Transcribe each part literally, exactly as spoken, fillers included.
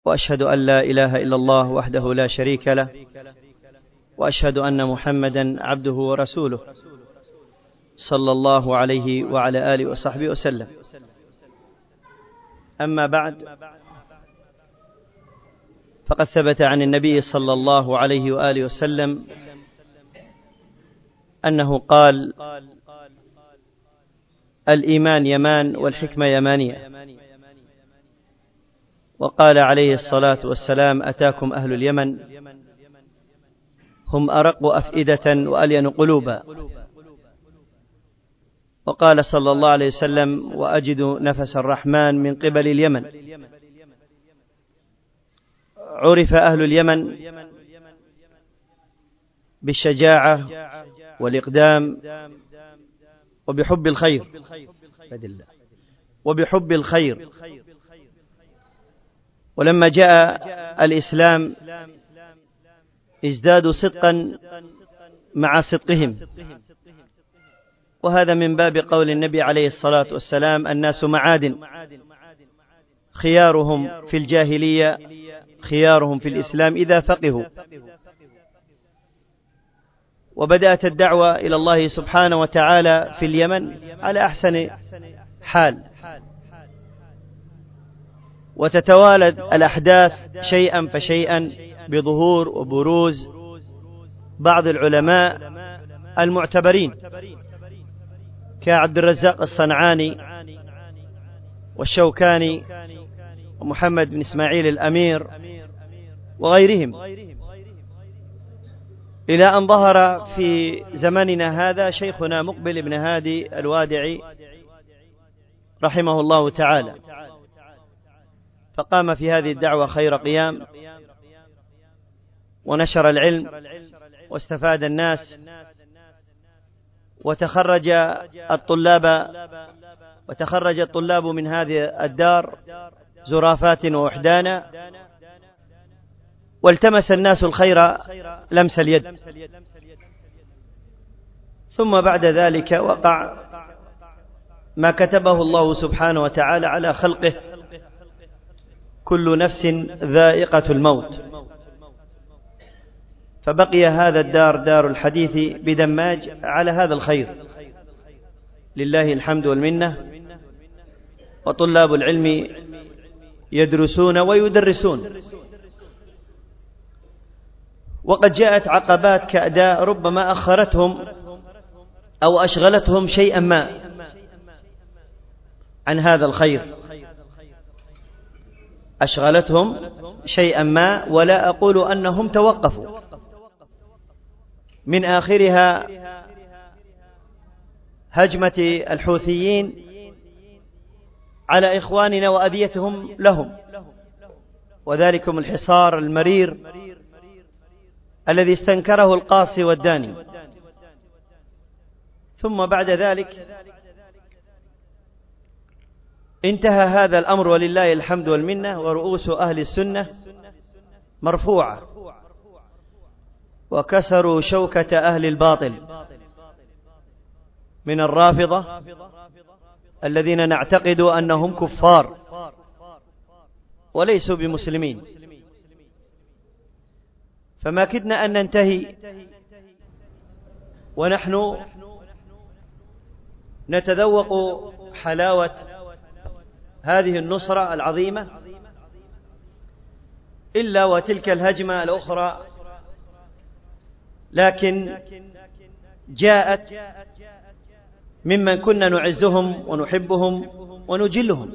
وأشهد أن لا إله إلا الله وحده لا شريك له، وأشهد أن محمدا عبده ورسوله صلى الله عليه وعلى آله وصحبه وسلم. أما بعد، فقد ثبت عن النبي صلى الله عليه وآله وسلم أنه قال: الإيمان يمان والحكمة يمانية. وقال عليه الصلاة والسلام: أتاكم أهل اليمن هم أرق أفئدة وألين قلوبا. وقال صلى الله عليه وسلم: وأجد نفس الرحمن من قبل اليمن. عرف أهل اليمن بالشجاعة والإقدام وبحب الخير وبحب الخير ولما جاء الإسلام ازدادوا صدقا مع صدقهم، وهذا من باب قول النبي عليه الصلاة والسلام: الناس معادن، خيارهم في الجاهلية خيارهم في الإسلام إذا فقهوا. وبدأت الدعوة إلى الله سبحانه وتعالى في اليمن على أحسن حال، وتتوالد الأحداث شيئا فشيئا بظهور وبروز بعض العلماء المعتبرين كعبد الرزاق الصنعاني والشوكاني ومحمد بن إسماعيل الأمير وغيرهم، إلى أن ظهر في زمننا هذا شيخنا مقبل بن هادي الوادعي رحمه الله تعالى، فقام في هذه الدعوة خير قيام، ونشر العلم واستفاد الناس، وتخرج الطلاب وتخرج الطلاب من هذه الدار زرافات ووحدانا، والتمس الناس الخير لمس اليد. ثم بعد ذلك وقع ما كتبه الله سبحانه وتعالى على خلقه: كل نفس ذائقة الموت. فبقي هذا الدار دار الحديث بدماج على هذا الخير، لله الحمد والمنة. وطلاب العلم يدرسون ويدرسون، وقد جاءت عقبات كأداء ربما أخرتهم أو أشغلتهم شيئا ما عن هذا الخير، أشغلتهم شيئا ما، ولا أقول أنهم توقفوا. من آخرها هجمة الحوثيين على إخواننا وأذيتهم لهم، وذلكم الحصار المرير الذي استنكره القاصي والداني. ثم بعد ذلك انتهى هذا الأمر ولله الحمد والمنة، ورؤوس أهل السنة مرفوعة، وكسروا شوكة أهل الباطل من الرافضة الذين نعتقد أنهم كفار وليسوا بمسلمين. فما كدنا أن ننتهي ونحن نتذوق حلاوة هذه النصرة العظيمة إلا وتلك الهجمة الأخرى لكن جاءت ممن كنا نعزهم ونحبهم ونجلهم.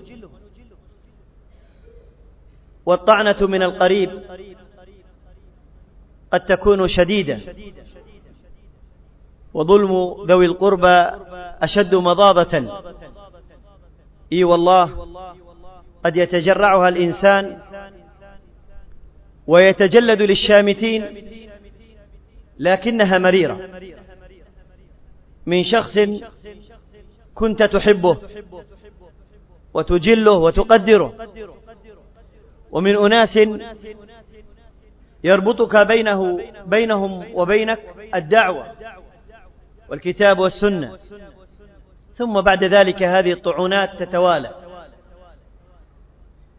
والطعنة من القريب قد تكون شديدة، وظلم ذوي القربى أشد مضاضة. إي والله، قد يتجرعها الإنسان ويتجلد للشامتين، لكنها مريرة من شخص كنت تحبه وتجله وتقدره، ومن أناس يربطك بينه بينهم وبينك الدعوة والكتاب والسنة، ثم بعد ذلك هذه الطعونات تتوالى.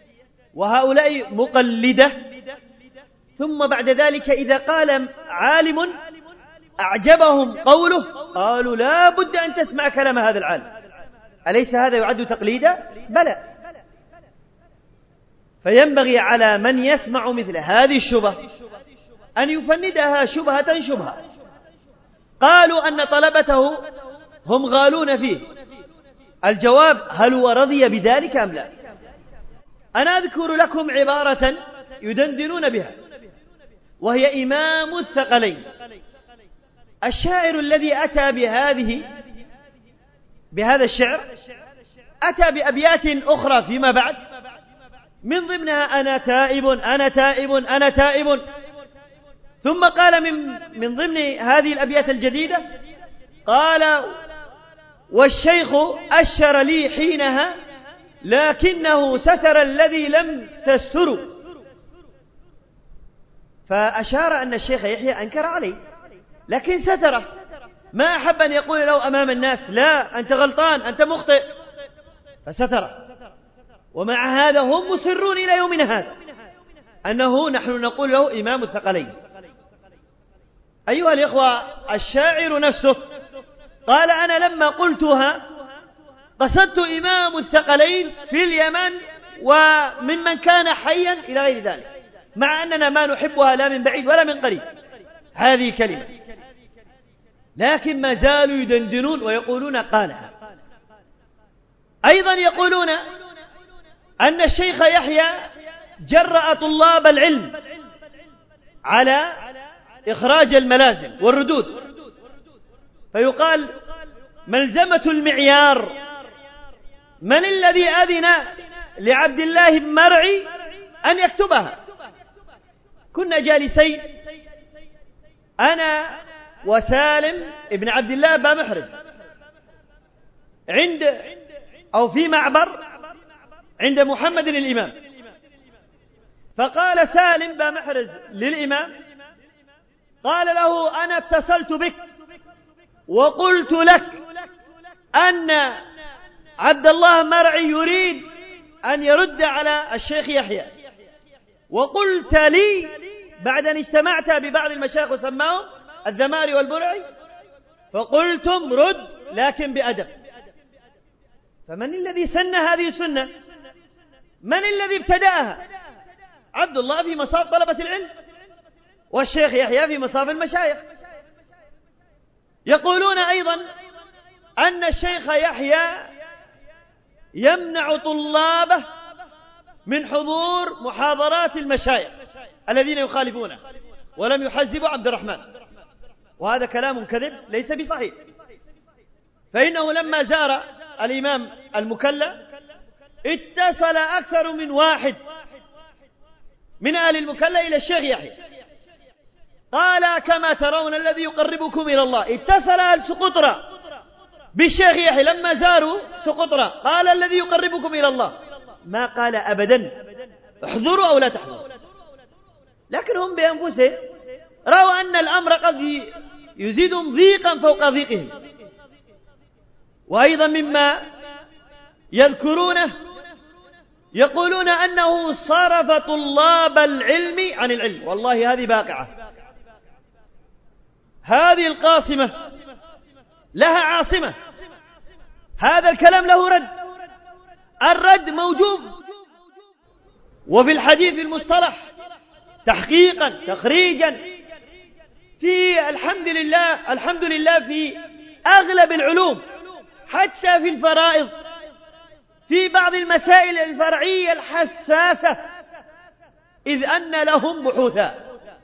وهؤلاء مقلدة. ثم بعد ذلك إذا قال عالم أعجبهم قوله قالوا لا بد أن تسمع كلام هذا العالم. أليس هذا يعد تقليدا؟ بلى. فينبغي على من يسمع مثل هذه الشبهة أن يفندها شبهة شبهة. قالوا أن طلبته هم غالون فيه. الجواب هل هو رضي بذلك أم لا؟ أنا أذكر لكم عبارة يدندنون بها، وهي إمام الثقلين، الشاعر الذي أتى بهذه بهذا الشعر، أتى بأبيات أخرى فيما بعد من ضمنها أنا تائب أنا تائب أنا تائب، ثم قال من, من ضمن هذه الأبيات الجديدة قال والشيخ أشر لي حينها لكنه ستر الذي لم تستر. فأشار أن الشيخ يحيى أنكر عليه لكن ستره، ما أحب أن يقول له أمام الناس لا أنت غلطان أنت مخطئ، فستره. ومع هذا هم مصرون إلى يومنا هذا أنه نحن نقول له إمام الثقلين. أيها الإخوة، الشاعر نفسه قال أنا لما قلتها قصدت إمام الثقلين في اليمن وممن كان حيا إلى غير ذلك، مع أننا ما نحبها لا من بعيد ولا من قريب هذه الكلمة، لكن ما زالوا يدندنون ويقولون قالها. أيضا يقولون أن الشيخ يحيى جرأ طلاب العلم على إخراج الملازم والردود، فيقال ملزمة المعيار من الذي أذن لعبد الله مرعي أن يكتبها؟ كنا جالسين أنا وسالم ابن عبد الله بامحرز عند أو في معبر عند محمد الإمام، فقال سالم بامحرز للإمام قال له أنا اتصلت بك وقلت لك أن عبد الله مرعي يريد أن يرد على الشيخ يحيى، وقلت لي بعد أن اجتمعت ببعض المشايخ وسماهم الذماري والبرعي فقلتم رد لكن بأدب. فمن الذي سن هذه السنة؟ من الذي ابتدأها؟ عبد الله في مصاف طلبة العلم والشيخ يحيى في مصاف المشايخ. يقولون أيضا أن الشيخ يحيى يمنع طلابه من حضور محاضرات المشايخ الذين يخالفونه ولم يحزبوا عبد الرحمن، وهذا كلام كذب ليس بصحيح، فإنه لما زار الإمام المكلا اتصل أكثر من واحد من أهل المكلا إلى الشيخ يحيى قال كما ترون الذي يقربكم إلى الله. اتصل أهل سقطرى بالشيخ يحيى لما زاروا سقطرى قال الذي يقربكم إلى الله، ما قال أبدا احذروا أو لا تحذروا، لكن هم بأنفسهم رأوا أن الأمر قد يزيدهم ضيقا فوق ضيقهم. وأيضا مما يذكرونه يقولون أنه صرف طلاب العلم عن العلم. والله هذه باقعة، هذه القاصمة لها عاصمة، هذا الكلام له رد، الرد موجود وفي الحديث المصطلح تحقيقا تخريجا في الحمد لله الحمد لله في أغلب العلوم حتى في الفرائض في بعض المسائل الفرعية الحساسة، إذ أن لهم بحوثا.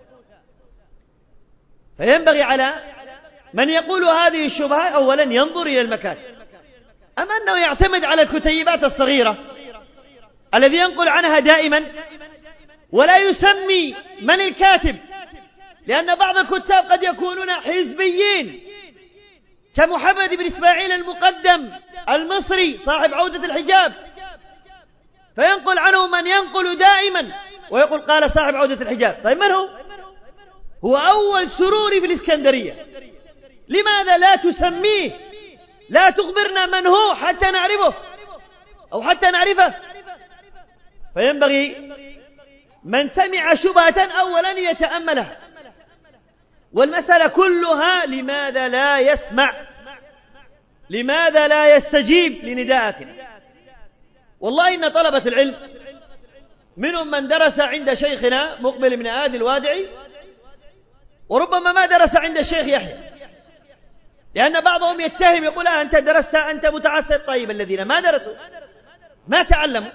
فينبغي على من يقول هذه الشبهة أولا ينظر إلى المكاتب، أما أنه يعتمد على الكتيبات الصغيرة الذي ينقل عنها دائما ولا يسمي من الكاتب، لأن بعض الكتاب قد يكونون حزبيين كمحمد بن إسماعيل المقدم المصري صاحب عودة الحجاب، فينقل عنه من ينقل دائما ويقول قال صاحب عودة الحجاب. طيب من هو؟ هو أول سروري في الإسكندرية، لماذا لا تسميه؟ لا تخبرنا من هو حتى نعرفه أو حتى نعرفه. فينبغي من سمع شبهة أولا يتأملها، والمسألة كلها لماذا لا يسمع، لماذا لا يستجيب لنداءاتنا. والله إن طلبة العلم منهم من درس عند شيخنا مقبل بن هادي الوادعي، وربما ما درس عند الشيخ يحيى، لأن بعضهم يتهم يقول أنت درست أنت متعصب. طيب الذين ما درسوا ما تعلموا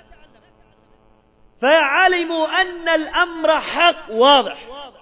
فعلموا أن الأمر حق واضح،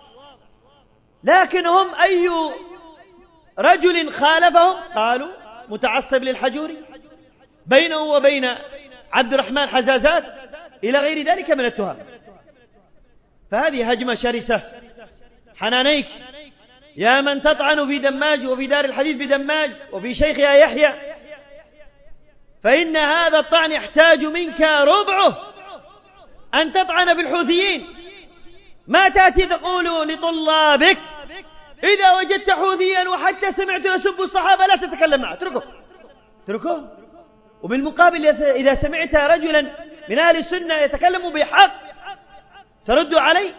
لكن هم أي رجل خالفهم قالوا متعصب للحجوري، بينه وبين عبد الرحمن حزازات، إلى غير ذلك من التهم. فهذه هجمة شرسة. حنانيك يا من تطعن في دماج وفي دار الحديث بدماج وفي شيخها يحيى، فإن هذا الطعن يحتاج منك ربعه أن تطعن بالحوثيين. ما تأتي تقول لطلابك إذا وجدت حوثيا وحتى سمعت يسب الصحابة لا تتكلم معه، اتركه اتركه. وبالمقابل إذا سمعت رجلا من أهل السنة يتكلم بحق ترد عليه،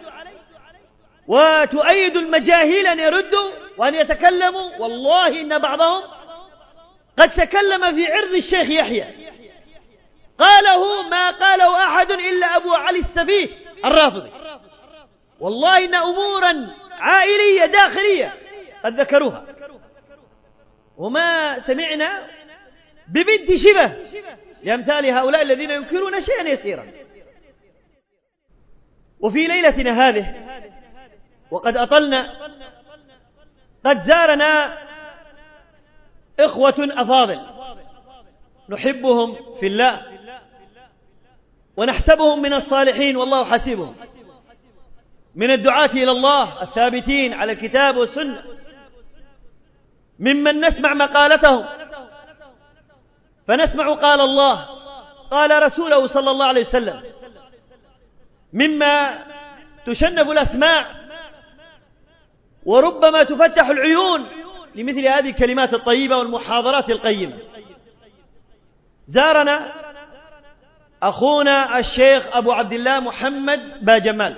وتؤيد المجاهيل أن يردوا وأن يتكلموا. والله إن بعضهم قد تكلم في عرض الشيخ يحيى، قاله ما قاله أحد إلا أبو علي السفيه الرافضي. والله إن أمورا عائلية داخلية قد ذكروها، وما سمعنا ببنت شبه لأمثال هؤلاء الذين ينكرون شيئا يسيرا. وفي ليلتنا هذه وقد أطلنا، قد زارنا إخوة أفاضل نحبهم في الله ونحسبهم من الصالحين والله حسيبهم، من الدعاة إلى الله الثابتين على الكتاب والسنة، ممن نسمع مقالتهم فنسمع قال الله قال رسوله صلى الله عليه وسلم، مما تشنف الأسماع وربما تفتح العيون لمثل هذه الكلمات الطيبة والمحاضرات القيمة. زارنا أخونا الشيخ أبو عبد الله محمد باجمال،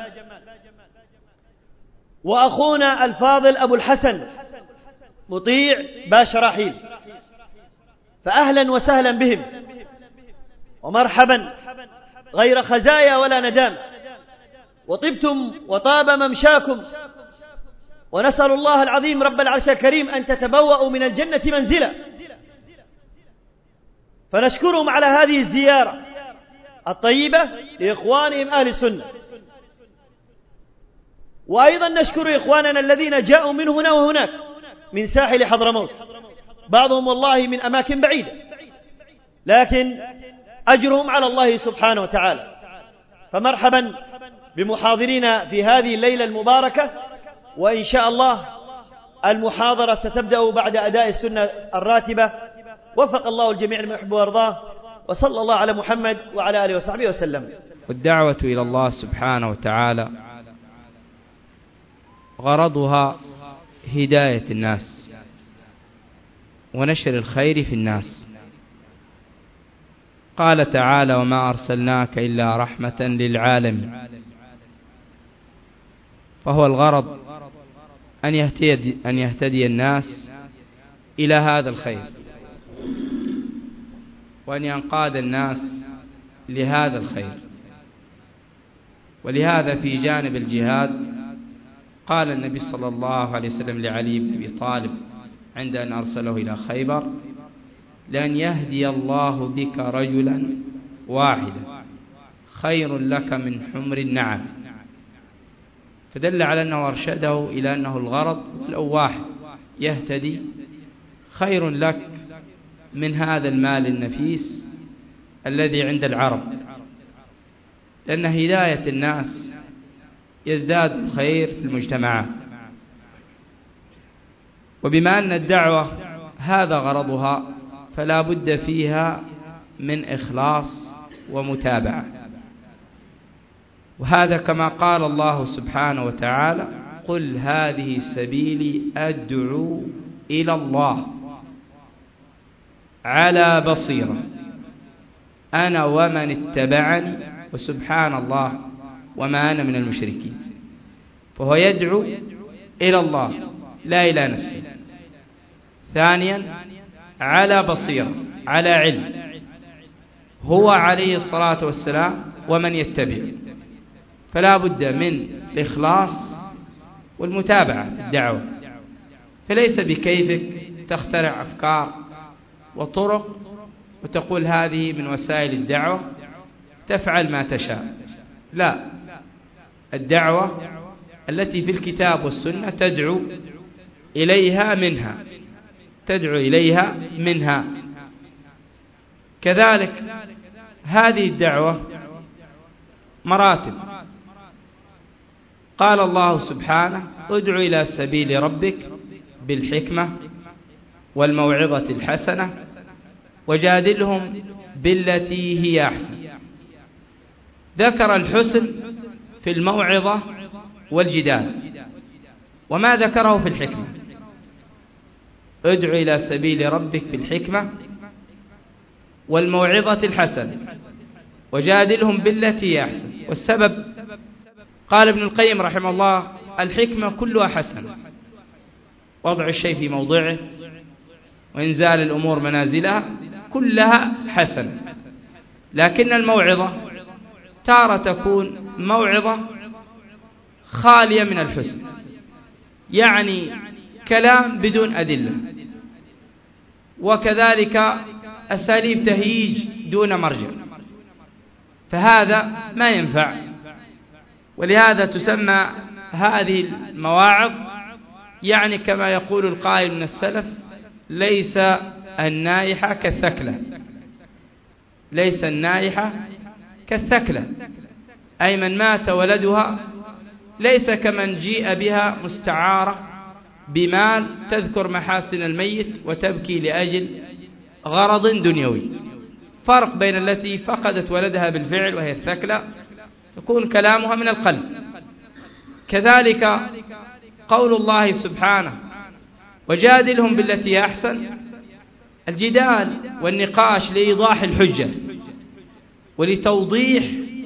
وأخونا الفاضل أبو الحسن مطيع باشراحيل، فأهلا وسهلا بهم ومرحبا، غير خزايا ولا ندام، وطبتم وطاب ممشاكم، ونسأل الله العظيم رب العرش الكريم أن تتبوأوا من الجنة منزلا. فنشكرهم على هذه الزيارة الطيبة لإخوانهم أهل السنة، وأيضا نشكر إخواننا الذين جاءوا من هنا وهناك من ساحل حضرموت، بعضهم والله من أماكن بعيدة، لكن أجرهم على الله سبحانه وتعالى. فمرحبا بمحاضرين في هذه الليلة المباركة، وإن شاء الله المحاضرة ستبدأ بعد أداء السنة الراتبة. وفق الله الجميع لما يحب ويرضاه، وصلى الله على محمد وعلى آله وصحبه وسلم. والدعوة إلى الله سبحانه وتعالى غرضها هداية الناس ونشر الخير في الناس. قال تعالى: وما أرسلناك إلا رحمة للعالمين. فهو الغرض أن يهتدي, أن يهتدي الناس إلى هذا الخير، وأن ينقاد الناس لهذا الخير. ولهذا في جانب الجهاد قال النبي صلى الله عليه وسلم لعلي بن أبي طالب عند أن أرسله إلى خيبر: لأن يهدي الله بك رجلا واحدا خير لك من حمر النعم. فدل على أنه أرشده إلى أنه الغرض لو واحد يهتدي خير لك من هذا المال النفيس الذي عند العرب، لأن هداية الناس يزداد الخير في المجتمعات. وبما أن الدعوة هذا غرضها فلا بد فيها من إخلاص ومتابعة، وهذا كما قال الله سبحانه وتعالى: قل هذه سبيلي أدعو إلى الله على بصيرة أنا ومن اتبعني وسبحان الله وما أنا من المشركين. فهو يدعو إلى الله لا إلى نفسه. ثانيا على بصيرة، على علم، هو عليه الصلاة والسلام ومن يتبع، فلا بد من الإخلاص والمتابعة في الدعوة. فليس بكيفك تخترع أفكار وطرق وتقول هذه من وسائل الدعوة تفعل ما تشاء. لا، الدعوة التي في الكتاب والسنة تدعو إليها منها تدعو إليها منها كذلك هذه الدعوة مراتب. قال الله سبحانه: ادع إلى سبيل ربك بالحكمة والموعظة الحسنة وجادلهم بالتي هي أحسن. ذكر الحسن في الموعظة والجدال، وما ذكره في الحكمة. ادع إلى سبيل ربك بالحكمة والموعظة الحسنة وجادلهم بالتي هي أحسن. والسبب قال ابن القيم رحمه الله: الحكمة كلها حسنة، وضع الشيء في موضعه وإنزال الأمور منازلها كلها حسنة. لكن الموعظة تارة تكون موعظة خالية من الحسن، يعني كلام بدون أدلة، وكذلك أساليب تهييج دون مرجع، فهذا ما ينفع. ولهذا تسمى هذه المواعظ يعني كما يقول القائل من السلف: ليس النائحة كالثكلة ليس النائحة كالثكلة أي من مات ولدها ليس كمن جيء بها مستعارة بمال تذكر محاسن الميت وتبكي لأجل غرض دنيوي. فرق بين التي فقدت ولدها بالفعل وهي الثكلة تكون كلامها من القلب. كذلك قول الله سبحانه: وجادلهم بالتي أحسن. الجدال والنقاش لإيضاح الحجة ولتوضيح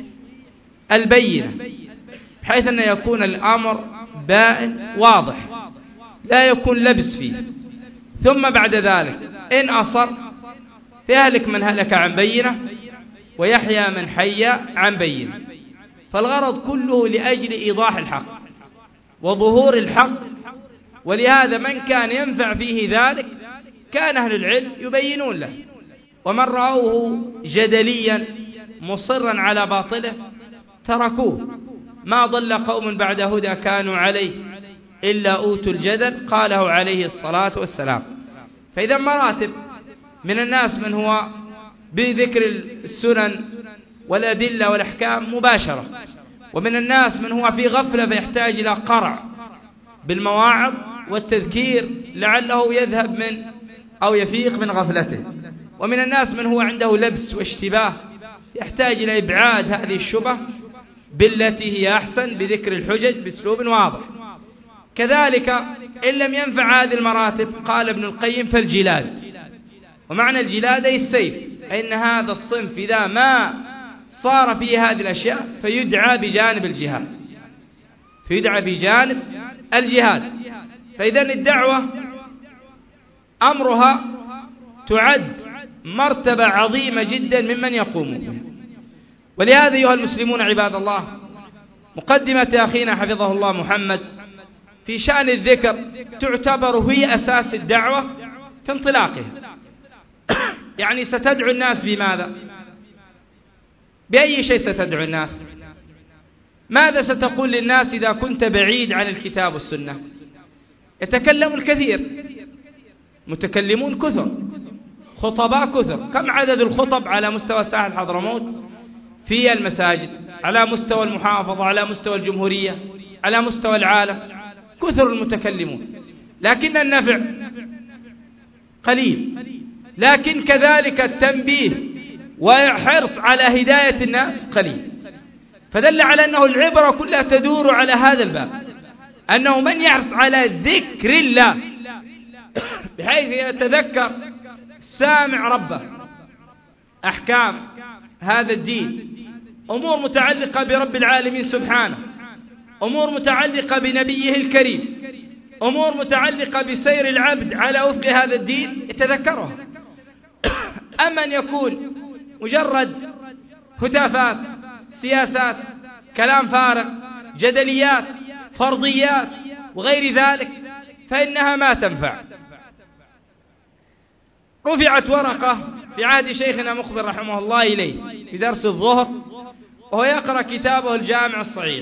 البينة، بحيث أن يكون الأمر بائن واضح لا يكون لبس فيه. ثم بعد ذلك إن أصر فيهلك من هلك عن بينة ويحيى من حي عن بينة. فالغرض كله لأجل إيضاح الحق وظهور الحق. ولهذا من كان ينفع فيه ذلك كان أهل العلم يبينون له، ومن رأوه جدليا مصرا على باطله تركوه. ما ضل قوم بعد هدى كانوا عليه إلا أوتوا الجدل، قاله عليه الصلاة والسلام. فإذا مراتب: من الناس من هو بذكر السنن والأدلة والأحكام مباشرة، ومن الناس من هو في غفلة فيحتاج إلى قرع بالمواعظ والتذكير لعله يذهب من أو يفيق من غفلته، ومن الناس من هو عنده لبس واشتباه يحتاج إلى إبعاد هذه الشبه بالتي هي أحسن بذكر الحجج بأسلوب واضح. كذلك إن لم ينفع هذه المراتب قال ابن القيم: فالجلاد. ومعنى الجلاد أي السيف، أن هذا الصنف إذا ما صار فيه هذه الأشياء فيدعى بجانب الجهاد فيدعى بجانب الجهاد. فإذا الدعوة أمرها تعد مرتبة عظيمة جدا ممن يقوم به. ولهذا أيها المسلمون عباد الله، مقدمة أخينا حفظه الله محمد في شأن الذكر تعتبر هي أساس الدعوة في انطلاقها. يعني ستدعو الناس بماذا؟ بأي شيء ستدعو الناس؟ ماذا ستقول للناس إذا كنت بعيد عن الكتاب والسنة؟ يتكلم الكثير، متكلمون كثر، خطباء كثر. كم عدد الخطب على مستوى ساحل حضرموت في المساجد، على مستوى المحافظة، على مستوى الجمهورية، على مستوى العالم؟ كثر المتكلمون، لكن النفع قليل. لكن كذلك التنبيه وحرص على هداية الناس قليل. فدل على أنه العبرة كلها تدور على هذا الباب، أنه من يحرص على ذكر الله بحيث يتذكر سامع ربه أحكام هذا الدين أمور متعلقة برب العالمين سبحانه، أمور متعلقة بنبيه الكريم، أمور متعلقة بسير العبد على وفق هذا الدين يتذكرها. أما أن يكون مجرد هتافات، سياسات، كلام فارغ، جدليات، فرضيات وغير ذلك، فإنها ما تنفع. رفعت ورقة في عهد شيخنا مخبر رحمه الله إليه في درس الظهر وهو يقرأ كتابه الجامع الصغير.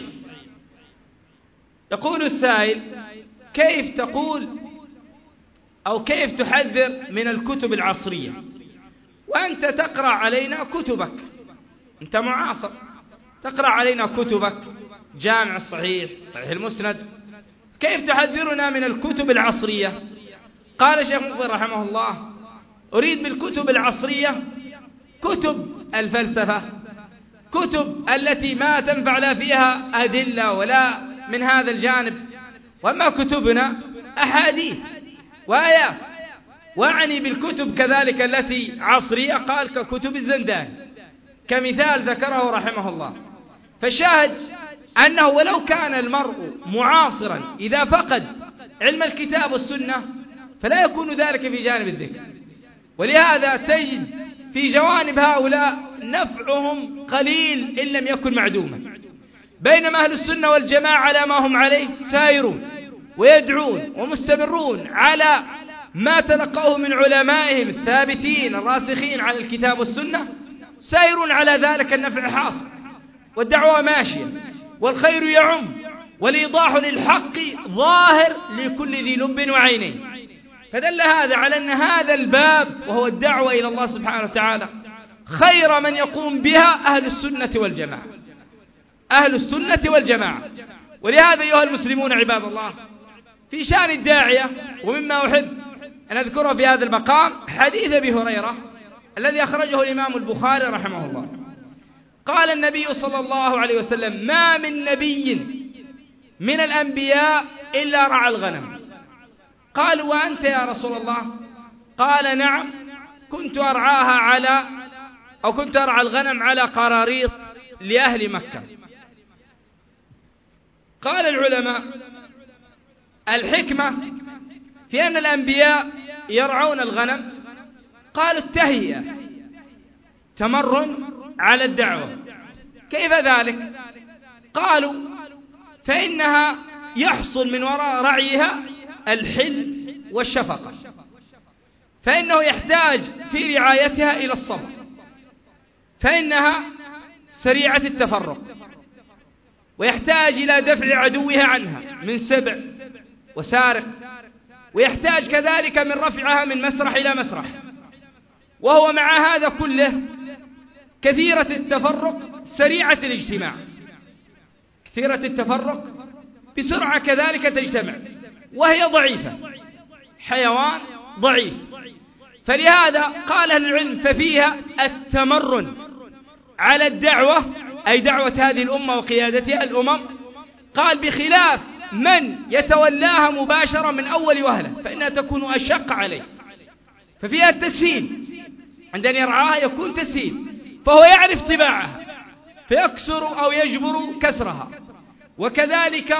يقول السائل: كيف تقول أو كيف تحذر من الكتب العصرية وأنت تقرأ علينا كتبك؟ أنت معاصر، تقرأ علينا كتبك، جامع الصحيح، صحيح المسند، كيف تحذرنا من الكتب العصرية؟ قال الشيخ مخبر رحمه الله: أريد بالكتب العصرية كتب الفلسفة، كتب التي ما تنفع لا فيها أدلة ولا من هذا الجانب، وأما كتبنا أحاديث وآيات. وأعني بالكتب كذلك التي عصرية قال ككتب الزنداني كمثال ذكره رحمه الله. فالشاهد أنه ولو كان المرء معاصرا إذا فقد علم الكتاب والسنة فلا يكون ذلك في جانب الذكر، ولهذا تجد في جوانب هؤلاء نفعهم قليل إن لم يكن معدوما، بينما أهل السنة والجماعة على ما هم عليه سائرون ويدعون ومستمرون على ما تلقوه من علمائهم الثابتين الراسخين على الكتاب والسنة، سائرون على ذلك النفع حاصل، والدعوة ماشية، والخير يعم، والإيضاح للحق ظاهر لكل ذي لب وعينين. فدل هذا على أن هذا الباب وهو الدعوة إلى الله سبحانه وتعالى خير من يقوم بها أهل السنة والجماعة، أهل السنة والجماعة. ولهذا أيها المسلمون عباد الله، في شأن الداعية ومما أحب أن أذكره في هذا المقام حديث أبي هريرة الذي أخرجه الإمام البخاري رحمه الله. قال النبي صلى الله عليه وسلم: ما من نبي من الأنبياء إلا رعى الغنم. قالوا: وأنت يا رسول الله؟ قال: نعم، كنت أرعاها على أو كنت أرعى الغنم على قراريط لأهل مكة. قال العلماء: الحكمة في أن الأنبياء يرعون الغنم، قالوا: التهيئة، تمرن على الدعوة. كيف ذلك؟ قالوا: فإنها يحصل من وراء رعيها الحلم والشفقة، فإنه يحتاج في رعايتها إلى الصبر، فإنها سريعة التفرق، ويحتاج إلى دفع عدوها عنها من سبع وسارق، ويحتاج كذلك من رفعها من مسرح إلى مسرح، وهو مع هذا كله كثيرة التفرق سريعة الاجتماع، كثيرة التفرق بسرعة كذلك تجتمع، وهي ضعيفة، حيوان ضعيف. فلهذا قال أهل العلم: ففيها التمرن على الدعوة، أي دعوة هذه الأمة وقيادتها الأمم. قال: بخلاف من يتولاها مباشرة من أول وهلة فإنها تكون أشق عليه، ففيها التسهيل، عند أن يرعاها يكون تسهيل، فهو يعرف طباعها فيكسر أو يجبر كسرها، وكذلك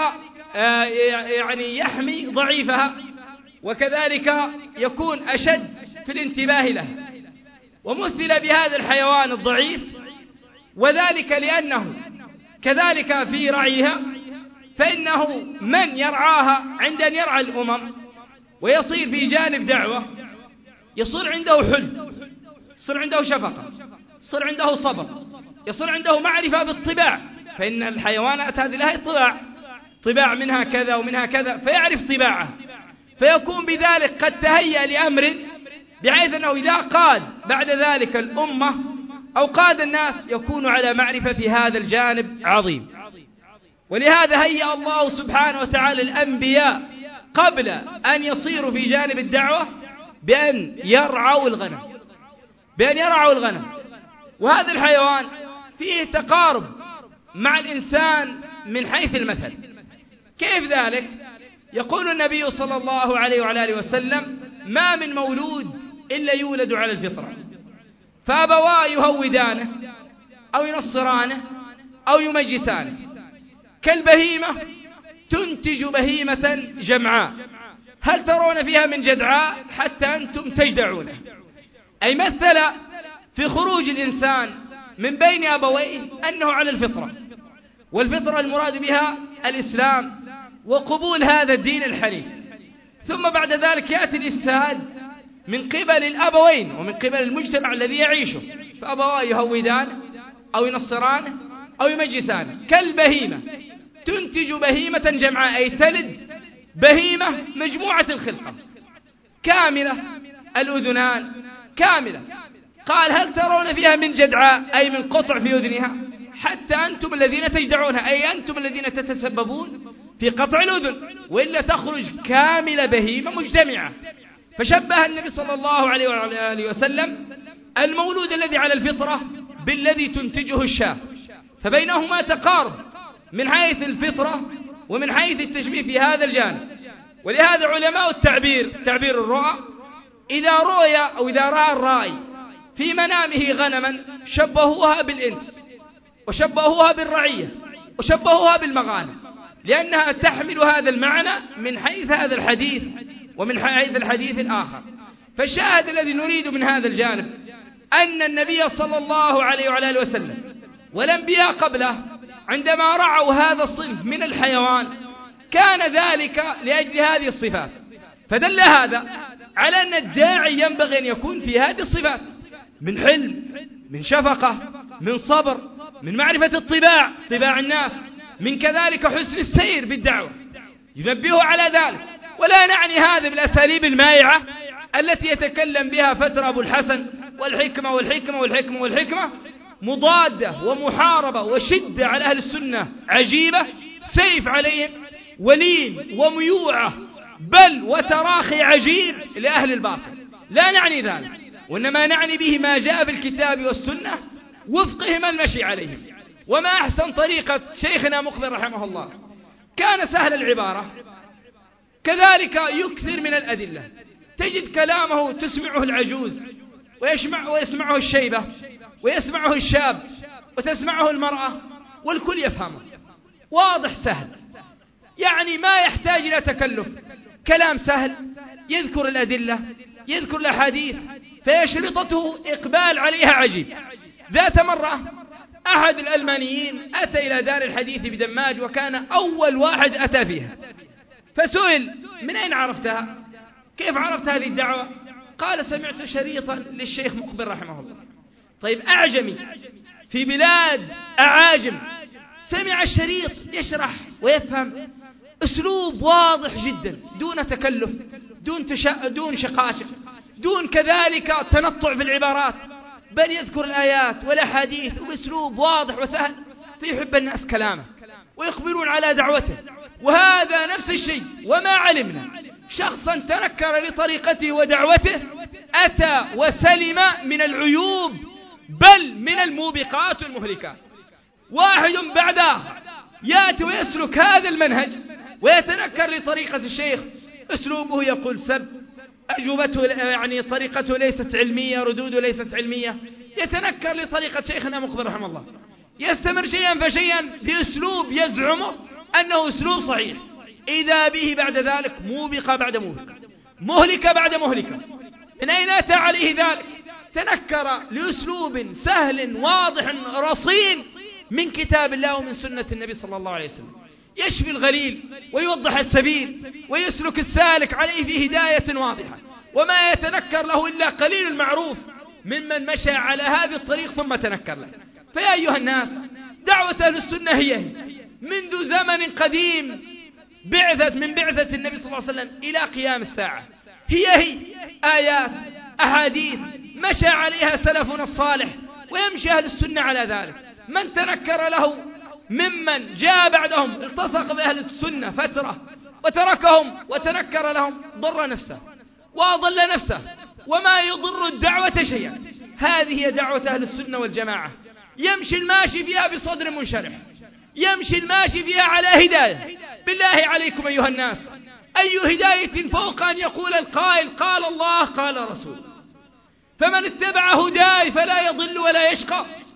يعني يحمي ضعيفها، وكذلك يكون أشد في الانتباه له. ومثل بهذا الحيوان الضعيف، وذلك لأنه كذلك في رعيها، فإنه من يرعاها عند أن يرعى الأمم ويصير في جانب دعوة يصير عنده حلم، يصير عنده شفقة، يصير عنده صبر، يصير عنده معرفة بالطباع، فإن الحيوانات هذه لها طباع، طباع منها كذا ومنها كذا، فيعرف طباعه، فيكون بذلك قد تهيأ لأمر بحيث أنه إذا قاد بعد ذلك الأمة أو قاد الناس يكون على معرفة في هذا الجانب عظيم. ولهذا هيأ الله سبحانه وتعالى الأنبياء قبل أن يصيروا في جانب الدعوة بأن يرعوا الغنم، بأن يرعوا الغنم. وهذا الحيوان فيه تقارب مع الإنسان من حيث المثل. كيف ذلك؟ يقول النبي صلى الله عليه وعلى آله وسلم: ما من مولود إلا يولد على الفطرة، فأبواه يهودانه أو ينصرانه أو يمجسانه، كالبهيمة تنتج بهيمة جمعاء هل ترون فيها من جدعاء حتى أنتم تجدعونه. أي مثل في خروج الإنسان من بين أبويه أنه على الفطرة، والفطرة المراد بها الإسلام وقبول هذا الدين الحنيف، ثم بعد ذلك يأتي الإفساد من قبل الأبوين ومن قبل المجتمع الذي يعيشه، فأبواه يهودانه أو ينصرانه أو يمجسانه. كالبهيمة تنتج بهيمة جمعاء، أي تلد بهيمة مجموعة الخلقة كاملة، الأذنان كاملة. قال هل ترون فيها من جدعاء، أي من قطع في أذنها، حتى أنتم الذين تجدعونها، أي أنتم الذين تتسببون في قطع الأذن، وإلا تخرج كاملة بهيمة مجتمعة. فشبه النبي صلى الله عليه وآله وسلم المولود الذي على الفطرة بالذي تنتجه الشاة، فبينهما تقارب من حيث الفطرة ومن حيث التشبيه في هذا الجانب. ولهذا علماء التعبير، تعبير الرؤى، إذا رؤي أو إذا رأى الرائي في منامه غنما شبهوها بالإنس وشبهوها بالرعية وشبهوها بالمغانم، لأنها تحمل هذا المعنى من حيث هذا الحديث ومن حيث الحديث الآخر. فالشاهد الذي نريد من هذا الجانب أن النبي صلى الله عليه وآله وسلم والأنبياء قبله عندما رعوا هذا الصنف من الحيوان كان ذلك لأجل هذه الصفات، فدل هذا على أن الداعي ينبغي أن يكون في هذه الصفات من حلم، من شفقة، من صبر، من معرفة الطباع، طباع الناس، من كذلك حسن السير بالدعوة، ينبه على ذلك. ولا نعني هذا بالأساليب المائعة التي يتكلم بها فترة أبو الحسن والحكمة والحكمة والحكمة والحكمة، مضادة ومحاربة وشدة على أهل السنة عجيبة، سيف عليهم ولين وميوعة بل وتراخي عجيب لأهل الباطل. لا نعني ذلك، وإنما نعني به ما جاء في الكتاب والسنة وفقهما المشي عليهم. وما أحسن طريقة شيخنا مقبل رحمه الله، كان سهل العبارة، كذلك يكثر من الأدلة، تجد كلامه تسمعه العجوز ويسمع ويسمعه الشيبة ويسمعه الشاب وتسمعه المرأة والكل يفهمه، واضح سهل، يعني ما يحتاج إلى تكلف، كلام سهل، يذكر الأدلة، يذكر الأحاديث، فيشرطته إقبال عليها عجيب. ذات مرة أحد الألمانيين أتى إلى دار الحديث بدماج، وكان أول واحد أتى فيها، فسئل من أين عرفتها؟ كيف عرفت هذه الدعوة؟ قال سمعت شريطا للشيخ مقبل رحمه الله. طيب أعجمي في بلاد أعاجم سمع الشريط يشرح ويفهم أسلوب واضح جدا، دون تكلف، دون, تشا... دون شقاشق، دون كذلك تنطع في العبارات، بل يذكر الآيات والأحاديث بأسلوب واضح وسهل، فيحب الناس كلامه ويقبلون على دعوته. وهذا نفس الشيء، وما علمنا شخصا تنكر لطريقته ودعوته أتى وسلم من العيوب بل من الموبقات والمهلكات. واحد بعد آخر يأتي ويسلك هذا المنهج ويتنكر لطريقة الشيخ، أسلوبه يقول سب، أجوبته يعني طريقته ليست علمية، ردوده ليست علمية، يتنكر لطريقة شيخنا مقبل رحمه الله، يستمر شيئا فشيئا بأسلوب يزعمه أنه أسلوب صحيح، إذا به بعد ذلك موبقة بعد موبقة، مهلكة بعد مهلكة. من أين أتى عليه ذلك؟ تنكر لأسلوب سهل واضح رصين من كتاب الله ومن سنة النبي صلى الله عليه وسلم، يشفي الغليل ويوضح السبيل ويسلك السالك عليه في هداية واضحة، وما يتنكر له إلا قليل المعروف ممن مشى على هذا الطريق ثم تنكر له. فيا أيها الناس، دعوة أهل السنة هي منذ زمن قديم، بعثت من بعثة النبي صلى الله عليه وسلم إلى قيام الساعة، هي هي آيات أحاديث مشى عليها سلفنا الصالح، ويمشي أهل السنة على ذلك. من تنكر له ممن جاء بعدهم التصق بأهل السنة فترة وتركهم وتنكر لهم ضر نفسه وأضل نفسه وما يضر الدعوة شيئا. هذه هي دعوة أهل السنة والجماعة، يمشي الماشي فيها بصدر منشرح، يمشي الماشي فيها على هداية. بالله عليكم أيها الناس، أي هداية فوق أن يقول القائل قال الله قال رسول؟ فمن اتبع هداي فلا يضل ولا يشقى.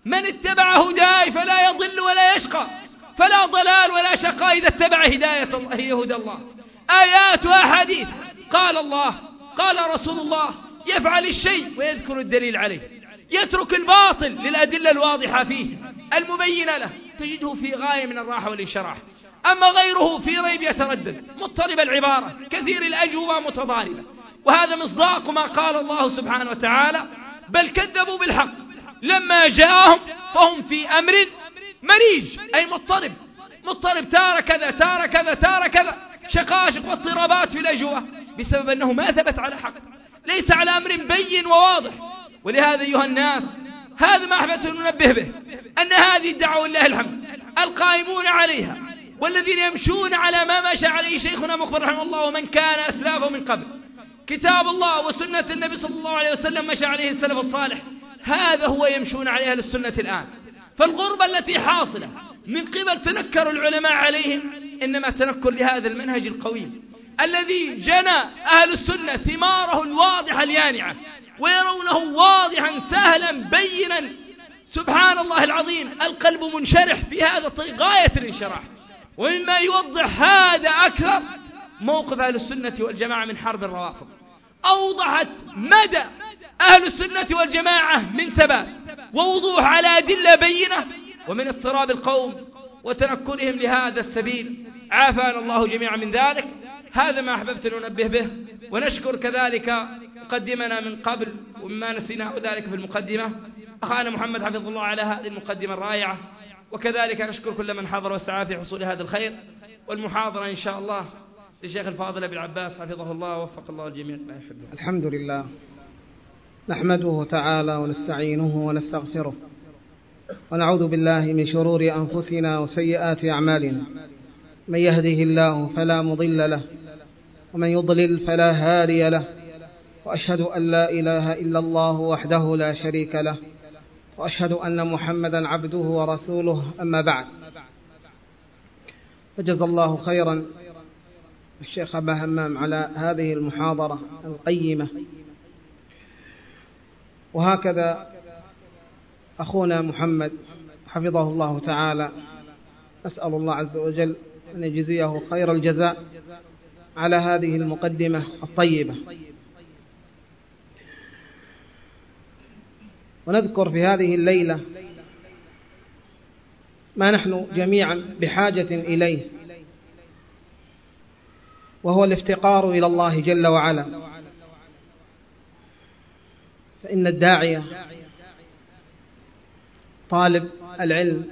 من اتبع هداي فلا يضل ولا يشقى، فلا ضلال ولا شقاء إذا اتبع هداية الله هي هدى الله. آيات وأحاديث، قال الله قال رسول الله، يفعل الشيء ويذكر الدليل عليه، يترك الباطل للأدلة الواضحة فيه المبينة له، تجده في غاية من الراحة والانشراح. أما غيره في ريب يتردد، مضطرب العبارة، كثير الأجوبة متضاربة. وهذا مصداق ما قال الله سبحانه وتعالى: بل كذبوا بالحق لما جاءهم فهم في أمر مريج، أي مضطرب مضطرب، تار كذا تار كذا تار كذا، شقاشق واضطرابات في الأجوبة بسبب أنه ما ثبت على حق، ليس على أمر بين وواضح. ولهذا أيها الناس، هذا ما أحببت أن ننبه به، أن هذه الدعوة لله الحمد القائمون عليها والذين يمشون على ما مشى عليه شيخنا مخبر رحمه الله ومن كان أسلافه من قبل، كتاب الله وسنة النبي صلى الله عليه وسلم مشى عليه السلف الصالح، هذا هو يمشون عليه السنة الآن. فالغربة التي حاصلة من قبل تنكر العلماء عليهم إنما تنكر لهذا المنهج القويم الذي جنى أهل السنة ثماره الواضحة اليانعة، ويرونه واضحا سهلا بينا، سبحان الله العظيم، القلب منشرح في هذا الطريق غاية الانشراح. ومما يوضح هذا أكثر موقف أهل السنة والجماعة من حرب الروافض، أوضحت مدى أهل السنة والجماعة من ثبات ووضوح على أدلة بينة، ومن اضطراب القوم وتنكرهم لهذا السبيل، عافانا الله جميعا من ذلك. هذا ما أحببت أن ننبه به، ونشكر كذلك مقدمنا من قبل ومما نسيناه ذلك في المقدمة أخانا محمد حفظه الله على هذه المقدمة الرائعة، وكذلك نشكر كل من حضر وسعى في حصول هذا الخير. والمحاضرة إن شاء الله للشيخ الفاضل أبي العباس حفظه الله ووفق الله الجميع ما يحبه. الحمد لله، نحمده تعالى ونستعينه ونستغفره، ونعوذ بالله من شرور أنفسنا وسيئات أعمالنا، من يهده الله فلا مضل له ومن يضلل فلا هادي له، وأشهد أن لا إله إلا الله وحده لا شريك له، وأشهد أن محمدا عبده ورسوله. أما بعد، فجزا الله خيرا الشيخ أبا همام على هذه المحاضرة القيمة. وهكذا أخونا محمد حفظه الله تعالى، أسأل الله عز وجل أن يجزيه خير الجزاء على هذه المقدمة الطيبة. ونذكر في هذه الليلة ما نحن جميعا بحاجة إليه، وهو الافتقار إلى الله جل وعلا. فإن الداعية طالب العلم،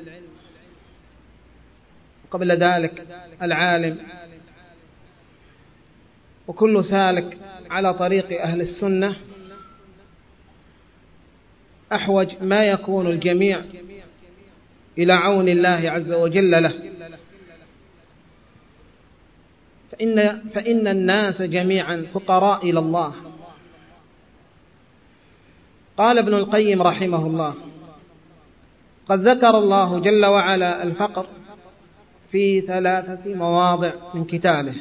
قبل ذلك العالم، وكل سالك على طريق أهل السنة، أحوج ما يكون الجميع إلى عون الله عز وجل له. فإن, فإن الناس جميعا فقراء إلى الله. قال ابن القيم رحمه الله: قد ذكر الله جل وعلا الفقر في ثلاثة مواضع من كتابه.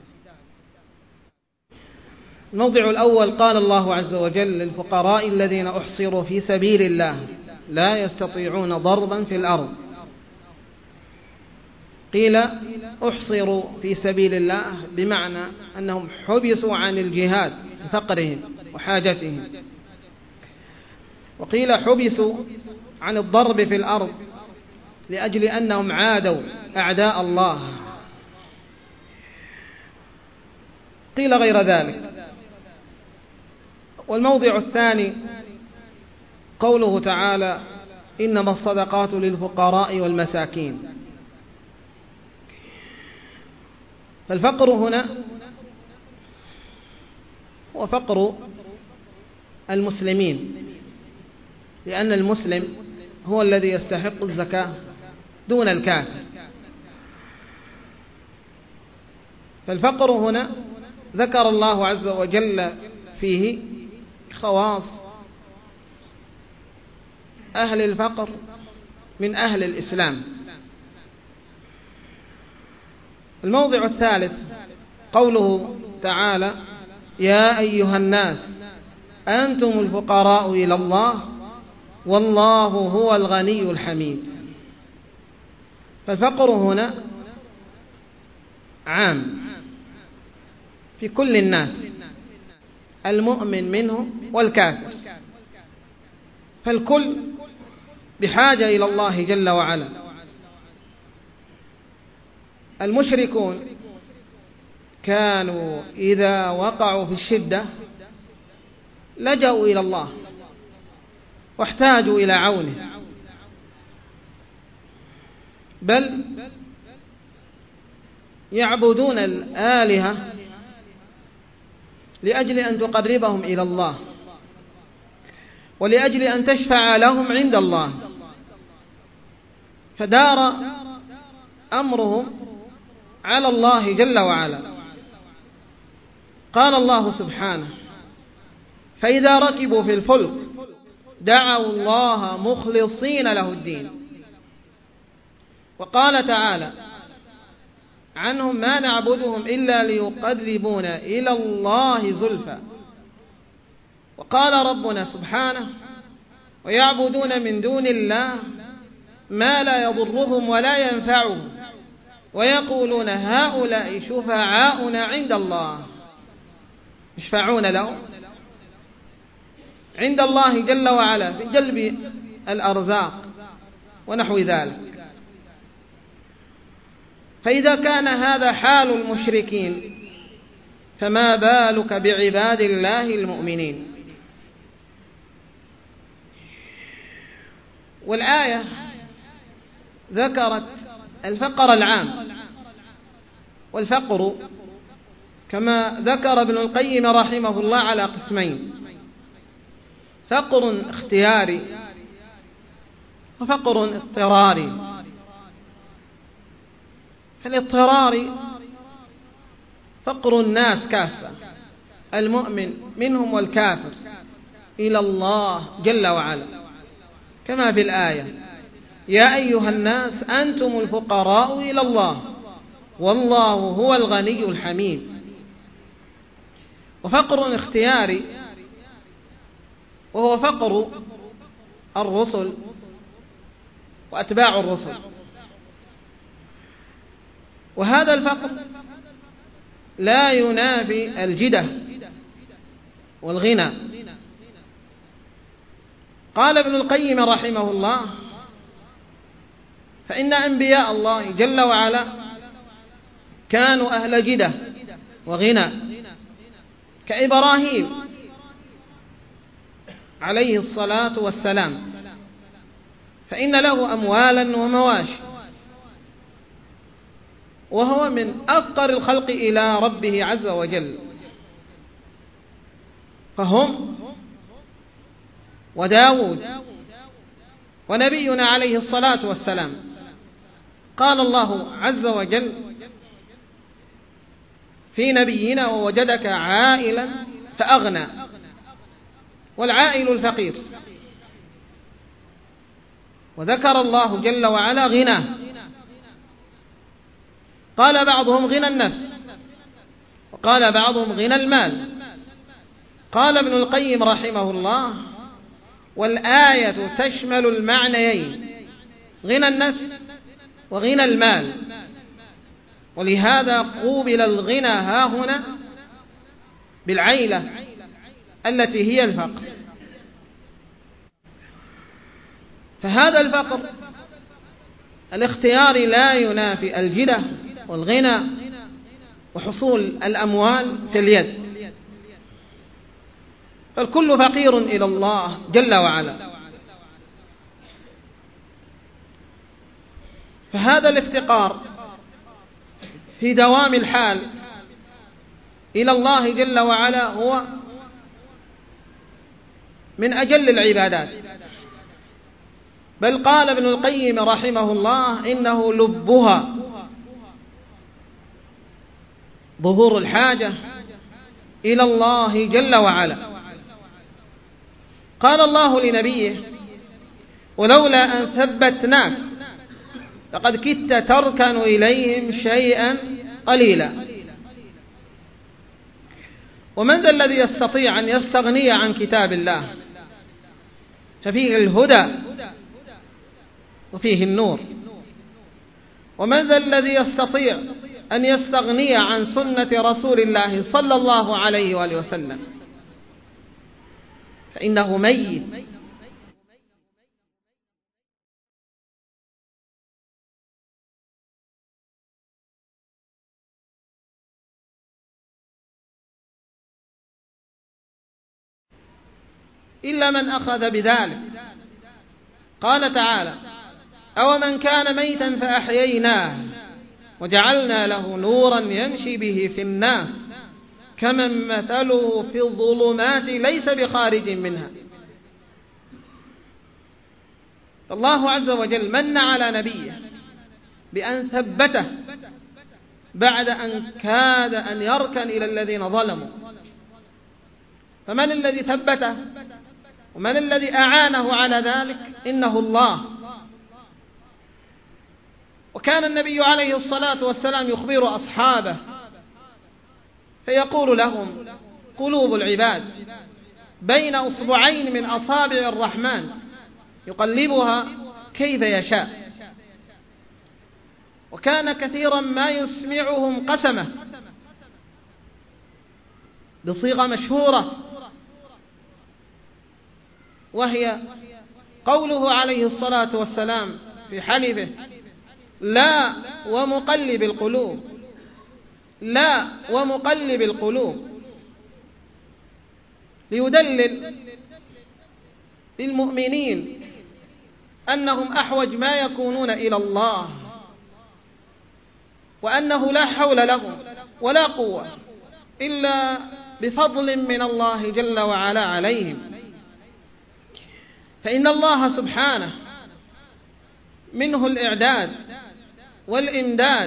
الموضع الأول قال الله عز وجل: للفقراء الذين أحصروا في سبيل الله لا يستطيعون ضربا في الأرض. قيل أحصروا في سبيل الله بمعنى أنهم حبسوا عن الجهاد لفقرهم وحاجتهم، وقيل حبسوا عن الضرب في الأرض لأجل أنهم عادوا أعداء الله. قيل غير ذلك. والموضع الثاني قوله تعالى: إنما الصدقات للفقراء والمساكين. فالفقر هنا هو فقر المسلمين، لأن المسلم هو الذي يستحق الزكاة دون الكافر. فالفقر هنا ذكر الله عز وجل فيه خواص أهل الفقر من أهل الإسلام. الموضع الثالث قوله تعالى: يا أيها الناس أنتم الفقراء إلى الله والله هو الغني الحميد. فالفقر هنا عام في كل الناس، المؤمن منهم والكافر، فالكل بحاجة إلى الله جل وعلا. المشركون كانوا إذا وقعوا في الشدة لجأوا إلى الله واحتاجوا إلى عونه، بل يعبدون الآلهة لأجل أن تقربهم إلى الله ولأجل أن تشفع لهم عند الله. فدار أمرهم على الله جل وعلا. قال الله سبحانه: فإذا ركبوا في الفلك دعوا الله مخلصين له الدين. وقال تعالى عنهم: ما نعبدهم إلا ليقربونا إلى الله زلفى. وقال ربنا سبحانه: ويعبدون من دون الله ما لا يضرهم ولا ينفعهم ويقولون هؤلاء شفعاؤنا عند الله. يشفعون لهم عند الله جل وعلا في جلب الأرزاق ونحو ذلك. فإذا كان هذا حال المشركين فما بالك بعباد الله المؤمنين. والآية ذكرت الفقر العام، والفقر كما ذكر ابن القيم رحمه الله على قسمين: فقر اختياري وفقر اضطراري. فالاضطراري فقر الناس كافة، المؤمن منهم والكافر، إلى الله جل وعلا، كما في الآية: يا أيها الناس أنتم الفقراء إلى الله والله هو الغني الحميد. وفقر اختياري وهو فقر الرسل وأتباع الرسل. وهذا الفقر لا ينافي الجدة والغنى. قال ابن القيم رحمه الله: فإن أنبياء الله جل وعلا كانوا أهل جدة وغنى، كإبراهيم عليه الصلاة والسلام، فإن له أموالا ومواشي، وهو من أفقر الخلق إلى ربه عز وجل. فهم وداود ونبينا عليه الصلاة والسلام. قال الله عز وجل في نبينا: ووجدك عائلا فأغنى. والعائل الفقير. وذكر الله جل وعلا غناه. قال بعضهم غنى النفس، وقال بعضهم غنى المال. قال ابن القيم رحمه الله: والآية تشمل المعنيين، غنى النفس وغنى المال. ولهذا قوبل الغنى ها هنا بالعيلة التي هي الفقر. فهذا الفقر الاختياري لا ينافي الجدة والغنى وحصول الأموال في اليد، فالكل فقير إلى الله جل وعلا. فهذا الافتقار في دوام الحال إلى الله جل وعلا هو من أجل العبادات. بل قال ابن القيم رحمه الله: إنه لبها، ظهور الحاجة إلى الله جل وعلا. قال الله لنبيه: ولولا أن ثبتناك لقد كدت تركن إليهم شيئا قليلا. ومن ذا الذي يستطيع أن يستغني عن كتاب الله؟ ففيه الهدى وفيه النور. ومن ذا الذي يستطيع أن يستغني عن سنة رسول الله صلى الله عليه وآله وسلم؟ فإنه ميت. إلا من أخذ بذلك. قال تعالى: أو من كان ميتا فأحييناه وجعلنا له نورا يمشي به في الناس كمن مثله في الظلمات ليس بخارج منها. الله عز وجل من على نبيه بأن ثبته بعد أن كاد أن يركن إلى الذين ظلموا. فمن الذي ثبته ومن الذي أعانه على ذلك؟ إنه الله. وكان النبي عليه الصلاة والسلام يخبر أصحابه فيقول لهم: قلوب العباد بين أصبعين من أصابع الرحمن يقلبها كيف يشاء. وكان كثيرا ما يسمعهم قسمه بصيغة مشهورة، وهي قوله عليه الصلاة والسلام في حلفه: لا ومقلب القلوب، لا ومقلب القلوب، ليدلل للمؤمنين أنهم أحوج ما يكونون إلى الله، وأنه لا حول لهم ولا قوة إلا بفضل من الله جل وعلا عليهم. فإن الله سبحانه منه الإعداد والإمداد،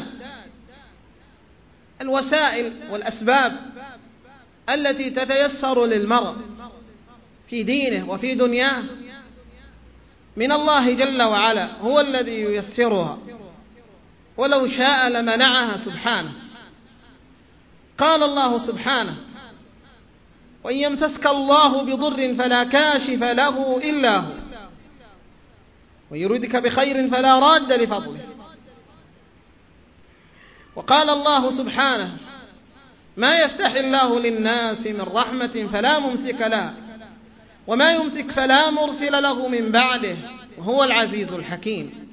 الوسائل والأسباب التي تتيسر للمرء في دينه وفي دنياه من الله جل وعلا هو الذي ييسرها، ولو شاء لمنعها سبحانه. قال الله سبحانه: وإن يمسسك الله بضر فلا كاشف له إلا هو ويردك بخير فلا راد لفضله. وقال الله سبحانه: ما يفتح الله للناس من رحمة فلا ممسك لها وما يمسك فلا مرسل له من بعده وهو العزيز الحكيم.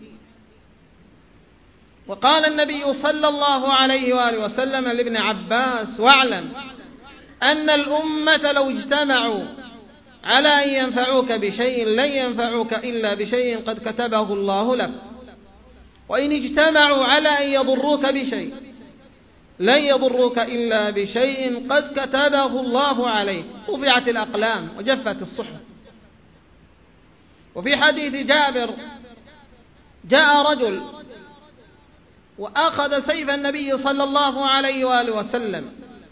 وقال النبي صلى الله عليه وآله وسلم لابن عباس: واعلم أن الأمة لو اجتمعوا على أن ينفعوك بشيء لن ينفعوك إلا بشيء قد كتبه الله لك، وإن اجتمعوا على أن يضروك بشيء لن يضروك إلا بشيء قد كتبه الله عليك. رفعت الأقلام وجفت الصحف. وفي حديث جابر: جاء رجل وأخذ سيف النبي صلى الله عليه وآله وسلم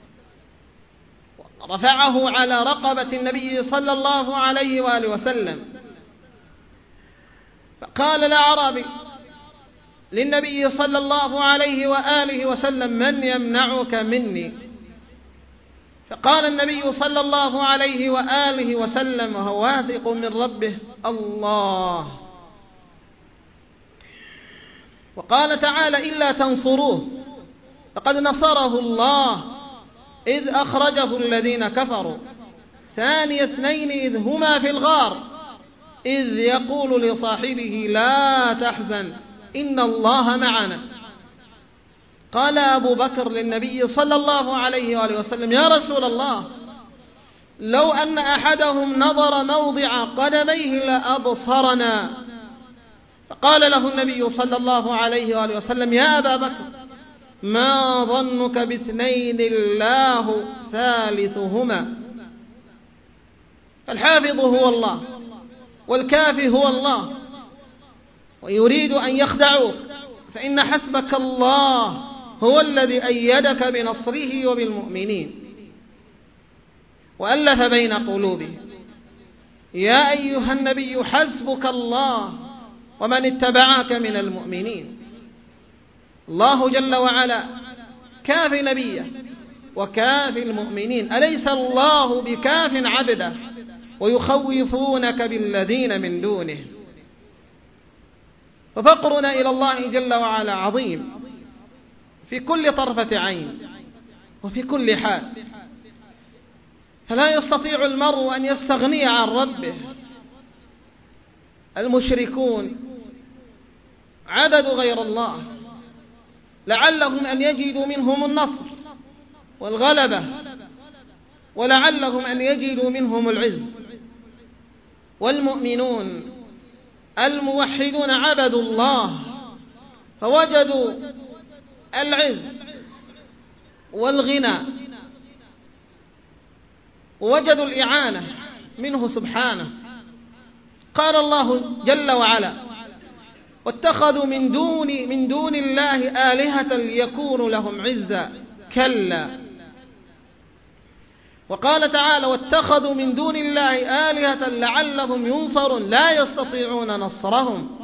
رفعه على رقبة النبي صلى الله عليه وآله وسلم، فقال الأعرابي للنبي صلى الله عليه وآله وسلم: من يمنعك مني؟ فقال النبي صلى الله عليه وآله وسلم وهو واثق من ربه: الله. وقال تعالى: إلا تنصروه فقد نصره الله إذ أخرجه الذين كفروا ثاني اثنين إذ هما في الغار إذ يقول لصاحبه لا تحزن إن الله معنا. قال أبو بكر للنبي صلى الله عليه وآله وسلم: يا رسول الله، لو أن أحدهم نظر موضع قدميه لأبصرنا. فقال له النبي صلى الله عليه وآله وسلم: يا أبا بكر، ما ظنك باثنين الله ثالثهما؟ فالحافظ هو الله والكافي هو الله، ويريد أن يخدعوك، فإن حسبك الله هو الذي أيدك بنصره وبالمؤمنين وألف بين قلوبهم. يا أيها النبي حسبك الله ومن اتبعك من المؤمنين. الله جل وعلا كافي نبيه وكافي المؤمنين. أليس الله بكاف عبده ويخوفونك بالذين من دونه. ففقرنا إلى الله جل وعلا عظيم في كل طرفة عين وفي كل حال، فلا يستطيع المرء أن يستغني عن ربه. المشركون عبدوا غير الله لعلهم أن يجدوا منهم النصر والغلبة، ولعلهم أن يجدوا منهم العز. والمؤمنون الموحدون عبدوا الله فوجدوا العز والغنى، ووجدوا الإعانة منه سبحانه. قال الله جل وعلا: واتخذوا من دون من دون الله آلهة ليكونوا لهم عزا، كلا. وقال تعالى: واتخذوا من دون الله آلهة لعلهم ينصرون، لا يستطيعون نصرهم.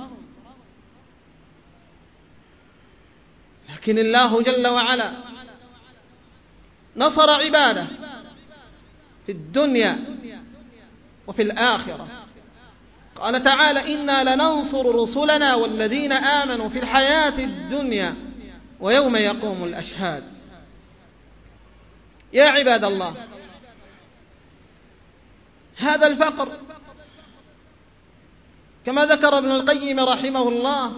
لكن الله جل وعلا نصر عباده في الدنيا وفي الآخرة. قال تعالى: إنا لننصر رسلنا والذين آمنوا في الحياة الدنيا ويوم يقوم الأشهاد. يا عباد الله، هذا الفقر كما ذكر ابن القيم رحمه الله